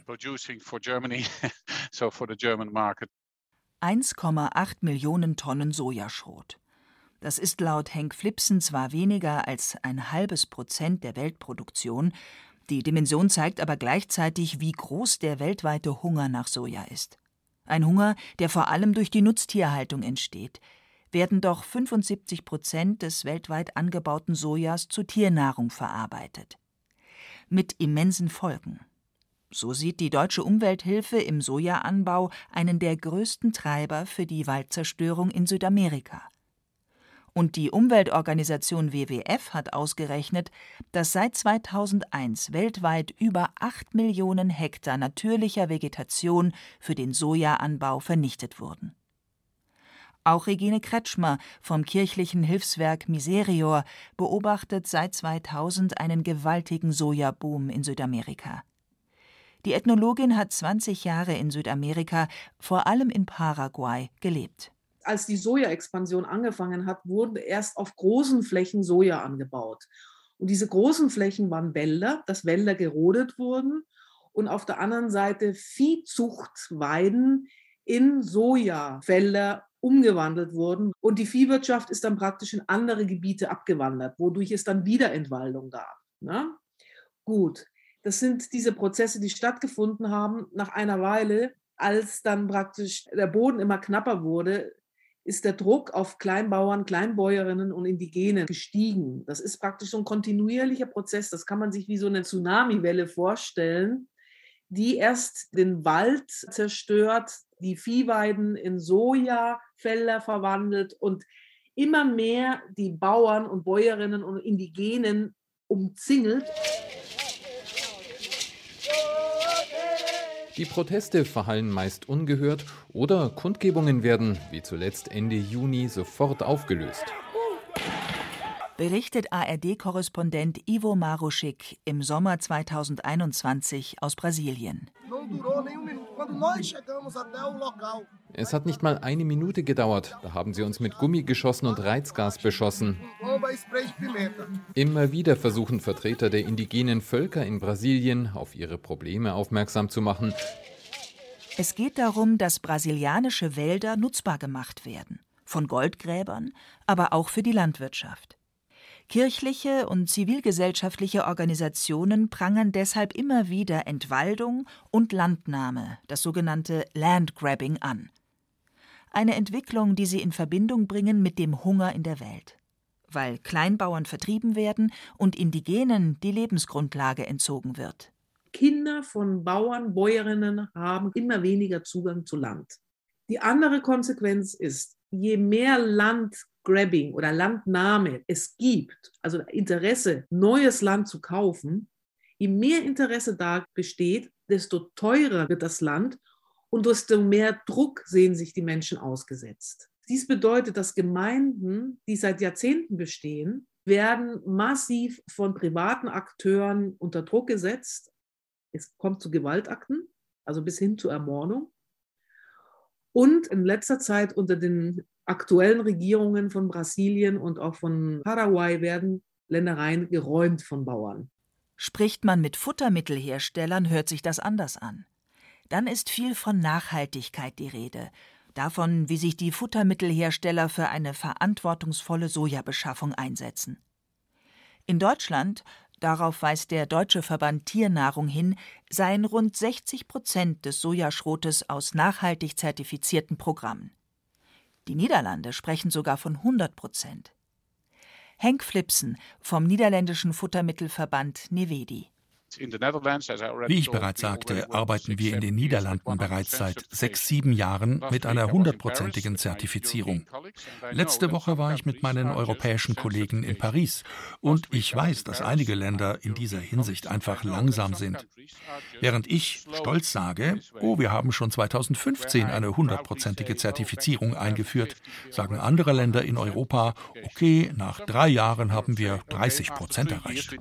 1,8 Millionen Tonnen Sojaschrot. Das ist laut Henk Flipsen zwar weniger als 0,5% der Weltproduktion, die Dimension zeigt aber gleichzeitig, wie groß der weltweite Hunger nach Soja ist. Ein Hunger, der vor allem durch die Nutztierhaltung entsteht. Werden doch 75% des weltweit angebauten Sojas zu Tiernahrung verarbeitet. Mit immensen Folgen. So sieht die Deutsche Umwelthilfe im Sojaanbau einen der größten Treiber für die Waldzerstörung in Südamerika. Und die Umweltorganisation WWF hat ausgerechnet, dass seit 2001 weltweit über 8 Millionen Hektar natürlicher Vegetation für den Sojaanbau vernichtet wurden. Auch Regine Kretschmer vom kirchlichen Hilfswerk Miserior beobachtet seit 2000 einen gewaltigen Sojaboom in Südamerika. Die Ethnologin hat 20 Jahre in Südamerika, vor allem in Paraguay, gelebt. Als die Soja-Expansion angefangen hat, wurden erst auf großen Flächen Soja angebaut. Und diese großen Flächen waren Wälder, dass Wälder gerodet wurden und auf der anderen Seite Viehzuchtweiden in Sojafelder umgewandelt wurden. Und die Viehwirtschaft ist dann praktisch in andere Gebiete abgewandert, wodurch es dann wieder Entwaldung gab. Na? Gut, das sind diese Prozesse, die stattgefunden haben. Nach einer Weile, als dann praktisch der Boden immer knapper wurde, ist der Druck auf Kleinbauern, Kleinbäuerinnen und Indigene gestiegen. Das ist praktisch so ein kontinuierlicher Prozess. Das kann man sich wie so eine Tsunamiwelle vorstellen, die erst den Wald zerstört, die Viehweiden in Sojafelder verwandelt und immer mehr die Bauern und Bäuerinnen und Indigenen umzingelt. Die Proteste verhallen meist ungehört oder Kundgebungen werden, wie zuletzt Ende Juni, sofort aufgelöst. Berichtet ARD-Korrespondent Ivo Maruschik im Sommer 2021 aus Brasilien. Es hat nicht mal eine Minute gedauert, da haben sie uns mit Gummigeschossen und Reizgas beschossen. Immer wieder versuchen Vertreter der indigenen Völker in Brasilien, auf ihre Probleme aufmerksam zu machen. Es geht darum, dass brasilianische Wälder nutzbar gemacht werden. Von Goldgräbern, aber auch für die Landwirtschaft. Kirchliche und zivilgesellschaftliche Organisationen prangern deshalb immer wieder Entwaldung und Landnahme, das sogenannte Landgrabbing, an. Eine Entwicklung, die sie in Verbindung bringen mit dem Hunger in der Welt. Weil Kleinbauern vertrieben werden und Indigenen die Lebensgrundlage entzogen wird. Kinder von Bauern, Bäuerinnen haben immer weniger Zugang zu Land. Die andere Konsequenz ist, je mehr Landgrabbing oder Landnahme es gibt, also Interesse, neues Land zu kaufen, je mehr Interesse da besteht, desto teurer wird das Land und desto mehr Druck sehen sich die Menschen ausgesetzt. Dies bedeutet, dass Gemeinden, die seit Jahrzehnten bestehen, werden massiv von privaten Akteuren unter Druck gesetzt. Es kommt zu Gewaltakten, also bis hin zur Ermordung. Und in letzter Zeit unter den aktuellen Regierungen von Brasilien und auch von Paraguay werden Ländereien geräumt von Bauern. Spricht man mit Futtermittelherstellern, hört sich das anders an. Dann ist viel von Nachhaltigkeit die Rede. Davon, wie sich die Futtermittelhersteller für eine verantwortungsvolle Sojabeschaffung einsetzen. In Deutschland, darauf weist der Deutsche Verband Tiernahrung hin, seien rund 60% des Sojaschrotes aus nachhaltig zertifizierten Programmen. Die Niederlande sprechen sogar von 100%. Henk Flipsen vom niederländischen Futtermittelverband Nevedi. Wie ich bereits sagte, arbeiten wir in den Niederlanden bereits seit 6-7 Jahren mit einer 100%igen Zertifizierung. Letzte Woche war ich mit meinen europäischen Kollegen in Paris und ich weiß, dass einige Länder in dieser Hinsicht einfach langsam sind. Während ich stolz sage, wir haben schon 2015 eine 100%ige Zertifizierung eingeführt, sagen andere Länder in Europa, okay, nach 3 Jahren haben wir 30% erreicht.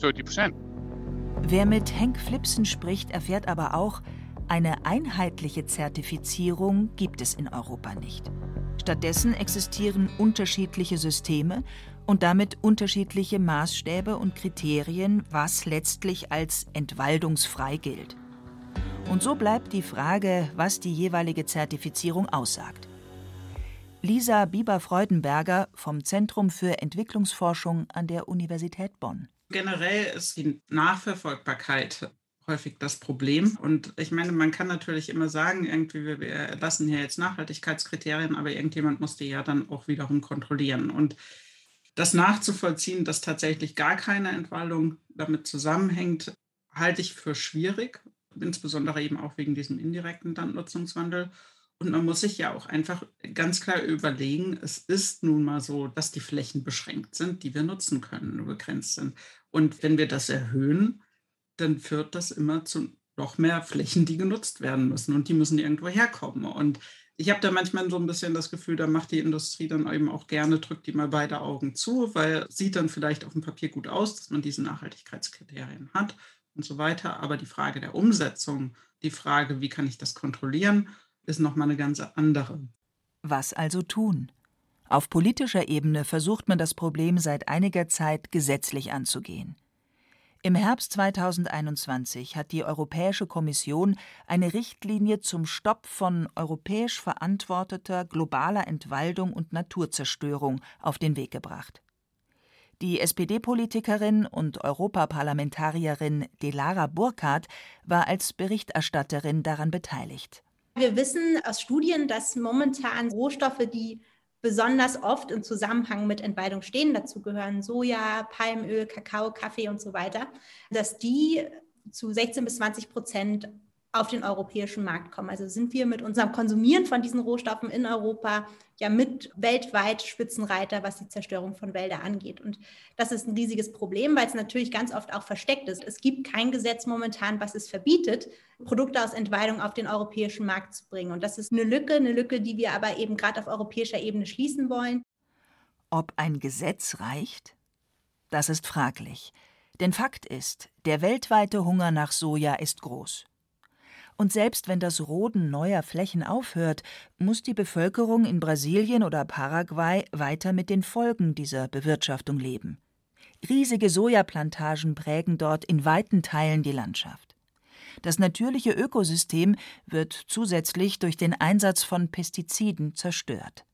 Wer mit Henk Flipsen spricht, erfährt aber auch, eine einheitliche Zertifizierung gibt es in Europa nicht. Stattdessen existieren unterschiedliche Systeme und damit unterschiedliche Maßstäbe und Kriterien, was letztlich als entwaldungsfrei gilt. Und so bleibt die Frage, was die jeweilige Zertifizierung aussagt. Lisa Bieber-Freudenberger vom Zentrum für Entwicklungsforschung an der Universität Bonn. Generell ist die Nachverfolgbarkeit häufig das Problem. Und ich meine, man kann natürlich immer sagen, irgendwie, wir erlassen hier jetzt Nachhaltigkeitskriterien, aber irgendjemand muss die ja dann auch wiederum kontrollieren. Und das nachzuvollziehen, dass tatsächlich gar keine Entwaldung damit zusammenhängt, halte ich für schwierig. insbesondere eben auch wegen diesem indirekten Landnutzungswandel. Und man muss sich ja auch einfach ganz klar überlegen, es ist nun mal so, dass die Flächen beschränkt sind, die wir nutzen können, nur begrenzt sind. Und wenn wir das erhöhen, dann führt das immer zu noch mehr Flächen, die genutzt werden müssen. Und die müssen irgendwo herkommen. Und ich habe da manchmal so ein bisschen das Gefühl, da macht die Industrie dann eben auch gerne, drückt die mal beide Augen zu, weil es sieht dann vielleicht auf dem Papier gut aus, dass man diese Nachhaltigkeitskriterien hat und so weiter. Aber die Frage der Umsetzung, die Frage, wie kann ich das kontrollieren, ist nochmal eine ganz andere. Was also tun? Auf politischer Ebene versucht man das Problem seit einiger Zeit gesetzlich anzugehen. Im Herbst 2021 hat die Europäische Kommission eine Richtlinie zum Stopp von europäisch verantworteter globaler Entwaldung und Naturzerstörung auf den Weg gebracht. Die SPD-Politikerin und Europaparlamentarierin Dilara Burkhardt war als Berichterstatterin daran beteiligt. Wir wissen aus Studien, dass momentan Rohstoffe, die besonders oft im Zusammenhang mit Entwaldung stehen, dazu gehören Soja, Palmöl, Kakao, Kaffee und so weiter, dass die zu 16-20% auf den europäischen Markt kommen. Also sind wir mit unserem Konsumieren von diesen Rohstoffen in Europa ja mit weltweit Spitzenreiter, was die Zerstörung von Wäldern angeht. Und das ist ein riesiges Problem, weil es natürlich ganz oft auch versteckt ist. Es gibt kein Gesetz momentan, was es verbietet, Produkte aus Entwaldung auf den europäischen Markt zu bringen. Und das ist eine Lücke, die wir aber eben gerade auf europäischer Ebene schließen wollen. Ob ein Gesetz reicht? Das ist fraglich. Denn Fakt ist, der weltweite Hunger nach Soja ist groß. Und selbst wenn das Roden neuer Flächen aufhört, muss die Bevölkerung in Brasilien oder Paraguay weiter mit den Folgen dieser Bewirtschaftung leben. Riesige Sojaplantagen prägen dort in weiten Teilen die Landschaft. Das natürliche Ökosystem wird zusätzlich durch den Einsatz von Pestiziden zerstört.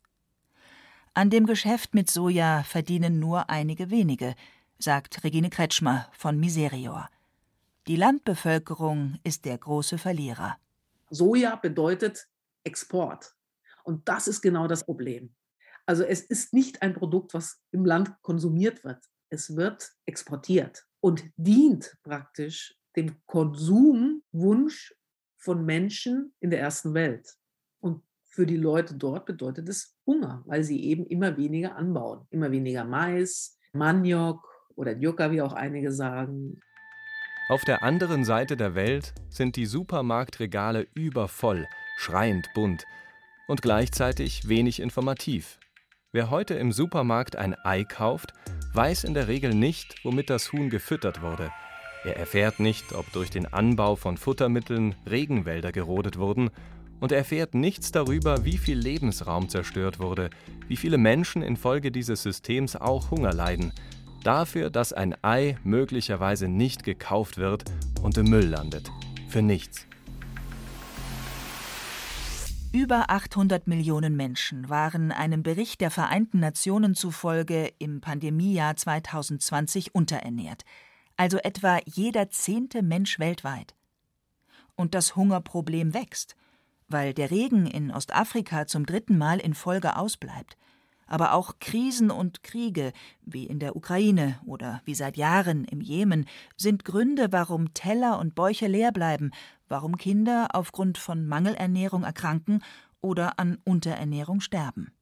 An dem Geschäft mit Soja verdienen nur einige wenige, sagt Regine Kretschmer von Miserior. Die Landbevölkerung ist der große Verlierer. Soja bedeutet Export. Und das ist genau das Problem. Also es ist nicht ein Produkt, was im Land konsumiert wird. Es wird exportiert und dient praktisch dem Konsumwunsch von Menschen in der ersten Welt. Und für die Leute dort bedeutet es Hunger, weil sie eben immer weniger anbauen. Immer weniger Mais, Maniok oder Yucca, wie auch einige sagen. Auf der anderen Seite der Welt sind die Supermarktregale übervoll, schreiend bunt und gleichzeitig wenig informativ. Wer heute im Supermarkt ein Ei kauft, weiß in der Regel nicht, womit das Huhn gefüttert wurde. Er erfährt nicht, ob durch den Anbau von Futtermitteln Regenwälder gerodet wurden, und er erfährt nichts darüber, wie viel Lebensraum zerstört wurde, wie viele Menschen infolge dieses Systems auch Hunger leiden. Dafür, dass ein Ei möglicherweise nicht gekauft wird und im Müll landet. Für nichts. Über 800 Millionen Menschen waren einem Bericht der Vereinten Nationen zufolge im Pandemiejahr 2020 unterernährt. Also etwa jeder 10. Mensch weltweit. Und das Hungerproblem wächst, weil der Regen in Ostafrika zum 3. Mal in Folge ausbleibt. Aber auch Krisen und Kriege, wie in der Ukraine oder wie seit Jahren im Jemen, sind Gründe, warum Teller und Bäuche leer bleiben, warum Kinder aufgrund von Mangelernährung erkranken oder an Unterernährung sterben.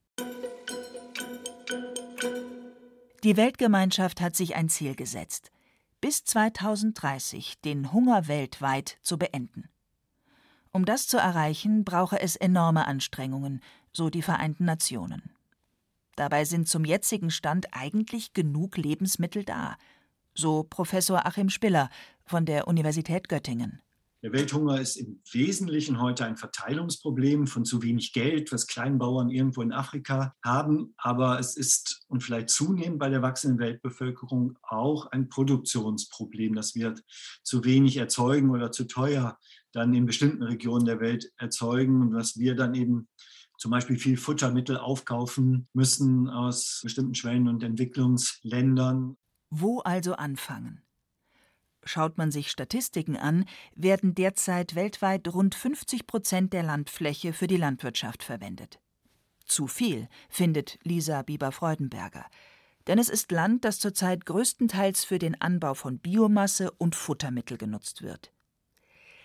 Die Weltgemeinschaft hat sich ein Ziel gesetzt, bis 2030 den Hunger weltweit zu beenden. Um das zu erreichen, brauche es enorme Anstrengungen, so die Vereinten Nationen. Dabei sind zum jetzigen Stand eigentlich genug Lebensmittel da, so Professor Achim Spiller von der Universität Göttingen. Der Welthunger ist im Wesentlichen heute ein Verteilungsproblem von zu wenig Geld, was Kleinbauern irgendwo in Afrika haben. Aber es ist, und vielleicht zunehmend bei der wachsenden Weltbevölkerung, auch ein Produktionsproblem, dass wir zu wenig erzeugen oder zu teuer dann in bestimmten Regionen der Welt erzeugen und dass wir dann eben zum Beispiel viel Futtermittel aufkaufen müssen aus bestimmten Schwellen- und Entwicklungsländern. Wo also anfangen? Schaut man sich Statistiken an, werden derzeit weltweit rund 50% der Landfläche für die Landwirtschaft verwendet. Zu viel, findet Lisa Bieber-Freudenberger. Denn es ist Land, das zurzeit größtenteils für den Anbau von Biomasse und Futtermittel genutzt wird.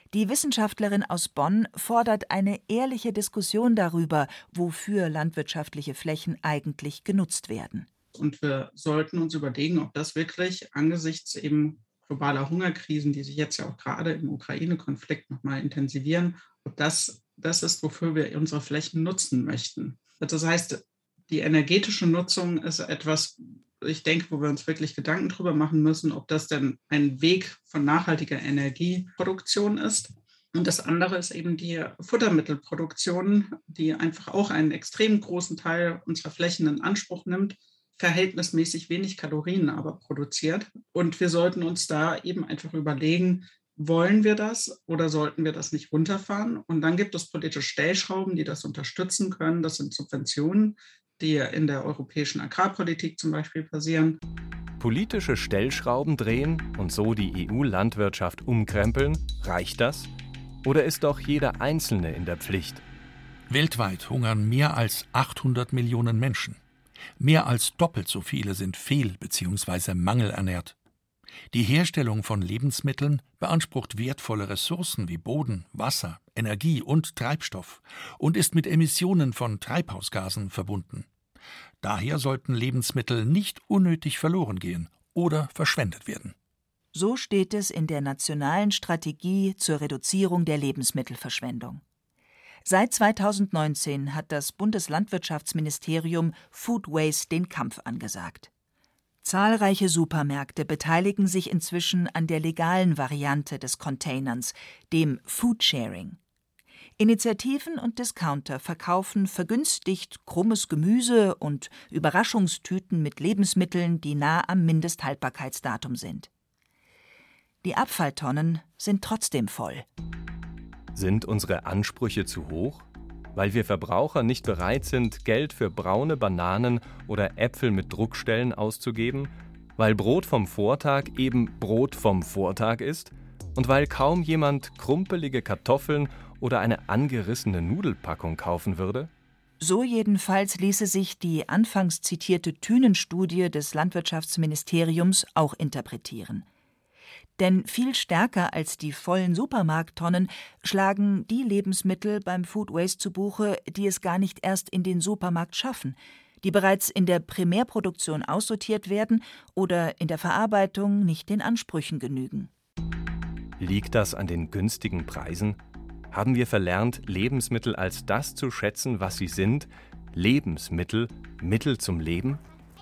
Die Wissenschaftlerin aus Bonn fordert eine ehrliche Diskussion darüber, wofür landwirtschaftliche Flächen eigentlich genutzt werden. Und wir sollten uns überlegen, ob das wirklich angesichts eben globaler Hungerkrisen, die sich jetzt ja auch gerade im Ukraine-Konflikt nochmal intensivieren, ob das ist, wofür wir unsere Flächen nutzen möchten. Das heißt, die energetische Nutzung ist etwas, ich denke, wo wir uns wirklich Gedanken drüber machen müssen, ob das denn ein Weg von nachhaltiger Energieproduktion ist. Und das andere ist eben die Futtermittelproduktion, die einfach auch einen extrem großen Teil unserer Flächen in Anspruch nimmt, verhältnismäßig wenig Kalorien aber produziert. Und wir sollten uns da eben einfach überlegen, wollen wir das oder sollten wir das nicht runterfahren? Und dann gibt es politische Stellschrauben, die das unterstützen können. Das sind Subventionen, die in der europäischen Agrarpolitik zum Beispiel passieren. Politische Stellschrauben drehen und so die EU-Landwirtschaft umkrempeln, reicht das? Oder ist doch jeder Einzelne in der Pflicht? Weltweit hungern mehr als 800 Millionen Menschen. Mehr als doppelt so viele sind fehl- bzw. mangelernährt. Die Herstellung von Lebensmitteln beansprucht wertvolle Ressourcen wie Boden, Wasser, Energie und Treibstoff und ist mit Emissionen von Treibhausgasen verbunden. Daher sollten Lebensmittel nicht unnötig verloren gehen oder verschwendet werden. So steht es in der Nationalen Strategie zur Reduzierung der Lebensmittelverschwendung. Seit 2019 hat das Bundeslandwirtschaftsministerium Food Waste den Kampf angesagt. Zahlreiche Supermärkte beteiligen sich inzwischen an der legalen Variante des Containerns, dem Foodsharing. Initiativen und Discounter verkaufen vergünstigt krummes Gemüse und Überraschungstüten mit Lebensmitteln, die nah am Mindesthaltbarkeitsdatum sind. Die Abfalltonnen sind trotzdem voll. Sind unsere Ansprüche zu hoch? Weil wir Verbraucher nicht bereit sind, Geld für braune Bananen oder Äpfel mit Druckstellen auszugeben? Weil Brot vom Vortag eben Brot vom Vortag ist? Und weil kaum jemand krumpelige Kartoffeln oder eine angerissene Nudelpackung kaufen würde? So jedenfalls ließe sich die anfangs zitierte Thünen-Studie des Landwirtschaftsministeriums auch interpretieren. Denn viel stärker als die vollen Supermarkttonnen schlagen die Lebensmittel beim Food Waste zu Buche, die es gar nicht erst in den Supermarkt schaffen, die bereits in der Primärproduktion aussortiert werden oder in der Verarbeitung nicht den Ansprüchen genügen. Liegt das an den günstigen Preisen? Haben wir verlernt, Lebensmittel als das zu schätzen, was sie sind? Lebensmittel, Mittel zum Leben?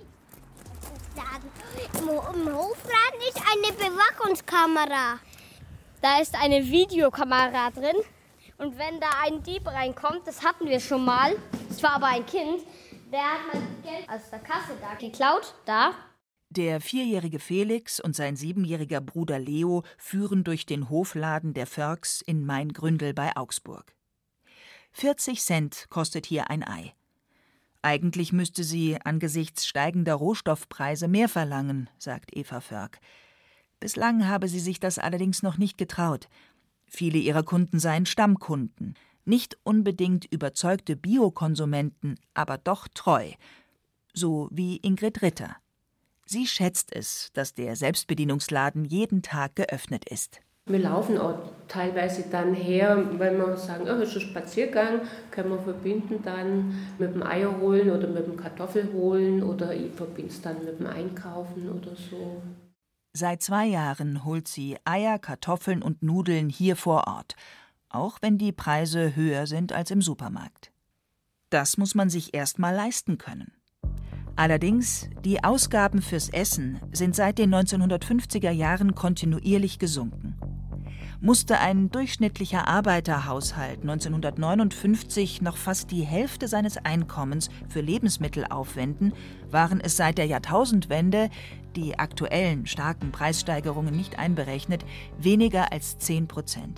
Im Hofladen ist eine Bewachungskamera. Da ist eine Videokamera drin. Und wenn da ein Dieb reinkommt, das hatten wir schon mal, das war aber ein Kind, der hat mein Geld aus der Kasse da geklaut. Der 4-jährige Felix und sein 7-jähriger Bruder Leo führen durch den Hofladen der Förks in Maingründel bei Augsburg. 40 Cent kostet hier ein Ei. Eigentlich müsste sie angesichts steigender Rohstoffpreise mehr verlangen, sagt Eva Förk. Bislang habe sie sich das allerdings noch nicht getraut. Viele ihrer Kunden seien Stammkunden, nicht unbedingt überzeugte Biokonsumenten, aber doch treu. So wie Ingrid Ritter. Sie schätzt es, dass der Selbstbedienungsladen jeden Tag geöffnet ist. Wir laufen auch teilweise dann her, weil wir sagen, oh, ist ein Spaziergang, können wir verbinden dann mit dem Eier holen oder mit dem Kartoffel holen oder ich verbinde es dann mit dem Einkaufen oder so. Seit 2 Jahren holt sie Eier, Kartoffeln und Nudeln hier vor Ort, auch wenn die Preise höher sind als im Supermarkt. Das muss man sich erst mal leisten können. Allerdings, die Ausgaben fürs Essen sind seit den 1950er Jahren kontinuierlich gesunken. Musste ein durchschnittlicher Arbeiterhaushalt 1959 noch fast die Hälfte seines Einkommens für Lebensmittel aufwenden, waren es seit der Jahrtausendwende, die aktuellen starken Preissteigerungen nicht einberechnet, weniger als 10%.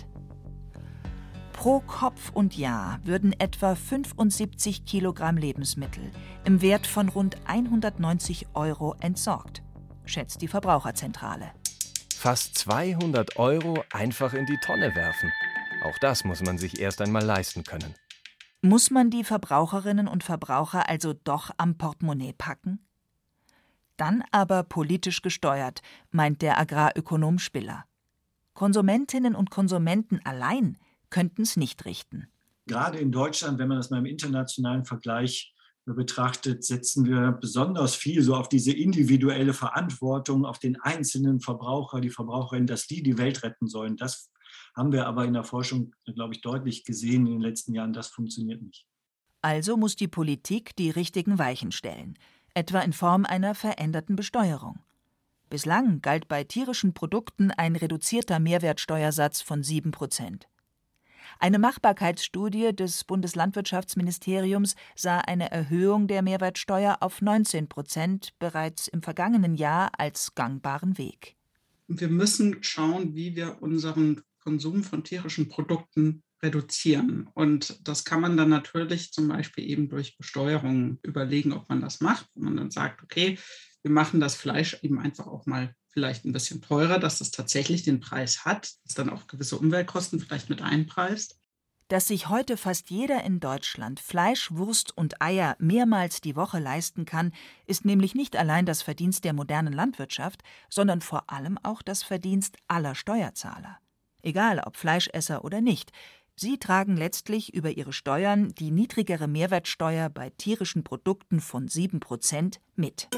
Pro Kopf und Jahr würden etwa 75 Kilogramm Lebensmittel im Wert von rund 190 € entsorgt, schätzt die Verbraucherzentrale. Fast 200 € einfach in die Tonne werfen. Auch das muss man sich erst einmal leisten können. Muss man die Verbraucherinnen und Verbraucher also doch am Portemonnaie packen? Dann aber politisch gesteuert, meint der Agrarökonom Spiller. Konsumentinnen und Konsumenten allein könnten es nicht richten. Gerade in Deutschland, wenn man das mal im internationalen Vergleich betrachtet, setzen wir besonders viel so auf diese individuelle Verantwortung, auf den einzelnen Verbraucher, die Verbraucherin, dass die Welt retten sollen. Das haben wir aber in der Forschung, glaube ich, deutlich gesehen in den letzten Jahren. Das funktioniert nicht. Also muss die Politik die richtigen Weichen stellen, etwa in Form einer veränderten Besteuerung. Bislang galt bei tierischen Produkten ein reduzierter Mehrwertsteuersatz von 7%. Eine Machbarkeitsstudie des Bundeslandwirtschaftsministeriums sah eine Erhöhung der Mehrwertsteuer auf 19% bereits im vergangenen Jahr als gangbaren Weg. Wir müssen schauen, wie wir unseren Konsum von tierischen Produkten reduzieren. Und das kann man dann natürlich zum Beispiel eben durch Besteuerung überlegen, ob man das macht. Wenn man dann sagt, okay, wir machen das Fleisch eben einfach auch mal vielleicht ein bisschen teurer, dass das tatsächlich den Preis hat, dass dann auch gewisse Umweltkosten vielleicht mit einpreist. Dass sich heute fast jeder in Deutschland Fleisch, Wurst und Eier mehrmals die Woche leisten kann, ist nämlich nicht allein das Verdienst der modernen Landwirtschaft, sondern vor allem auch das Verdienst aller Steuerzahler. Egal ob Fleischesser oder nicht, sie tragen letztlich über ihre Steuern die niedrigere Mehrwertsteuer bei tierischen Produkten von 7% mit.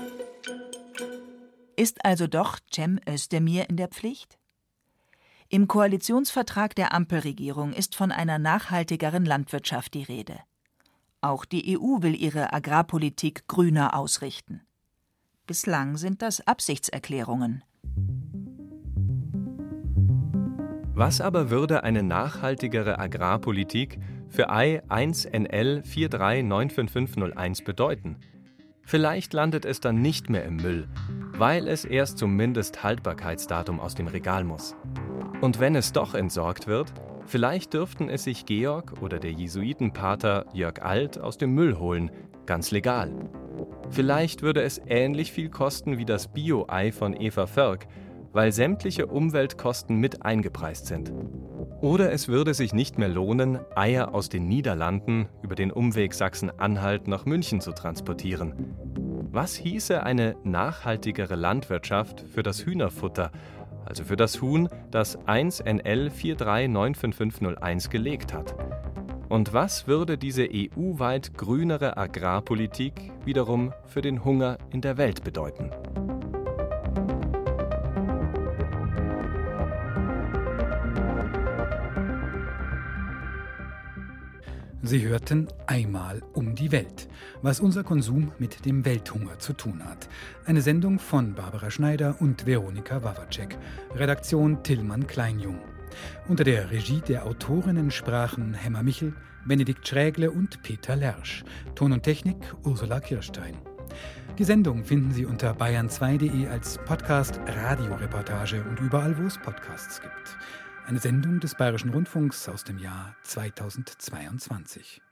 Ist also doch Cem Özdemir in der Pflicht? Im Koalitionsvertrag der Ampelregierung ist von einer nachhaltigeren Landwirtschaft die Rede. Auch die EU will ihre Agrarpolitik grüner ausrichten. Bislang sind das Absichtserklärungen. Was aber würde eine nachhaltigere Agrarpolitik für Ei 1NL 43955501 bedeuten? Vielleicht landet es dann nicht mehr im Müll, weil es erst zum Mindesthaltbarkeitsdatum aus dem Regal muss. Und wenn es doch entsorgt wird, vielleicht dürften es sich Georg oder der Jesuitenpater Jörg Alt aus dem Müll holen, ganz legal. Vielleicht würde es ähnlich viel kosten wie das Bio-Ei von Eva Völk, weil sämtliche Umweltkosten mit eingepreist sind. Oder es würde sich nicht mehr lohnen, Eier aus den Niederlanden über den Umweg Sachsen-Anhalt nach München zu transportieren. Was hieße eine nachhaltigere Landwirtschaft für das Hühnerfutter, also für das Huhn, das 1NL 43955501 gelegt hat? Und was würde diese EU-weit grünere Agrarpolitik wiederum für den Hunger in der Welt bedeuten? Sie hörten Einmal um die Welt, was unser Konsum mit dem Welthunger zu tun hat. Eine Sendung von Barbara Schneider und Veronika Wawacek. Redaktion Tillmann Kleinjung. Unter der Regie der Autorinnen sprachen Hemmer Michel, Benedikt Schrägle und Peter Lersch. Ton und Technik Ursula Kirstein. Die Sendung finden Sie unter bayern2.de als Podcast, Radioreportage und überall, wo es Podcasts gibt. Eine Sendung des Bayerischen Rundfunks aus dem Jahr 2022.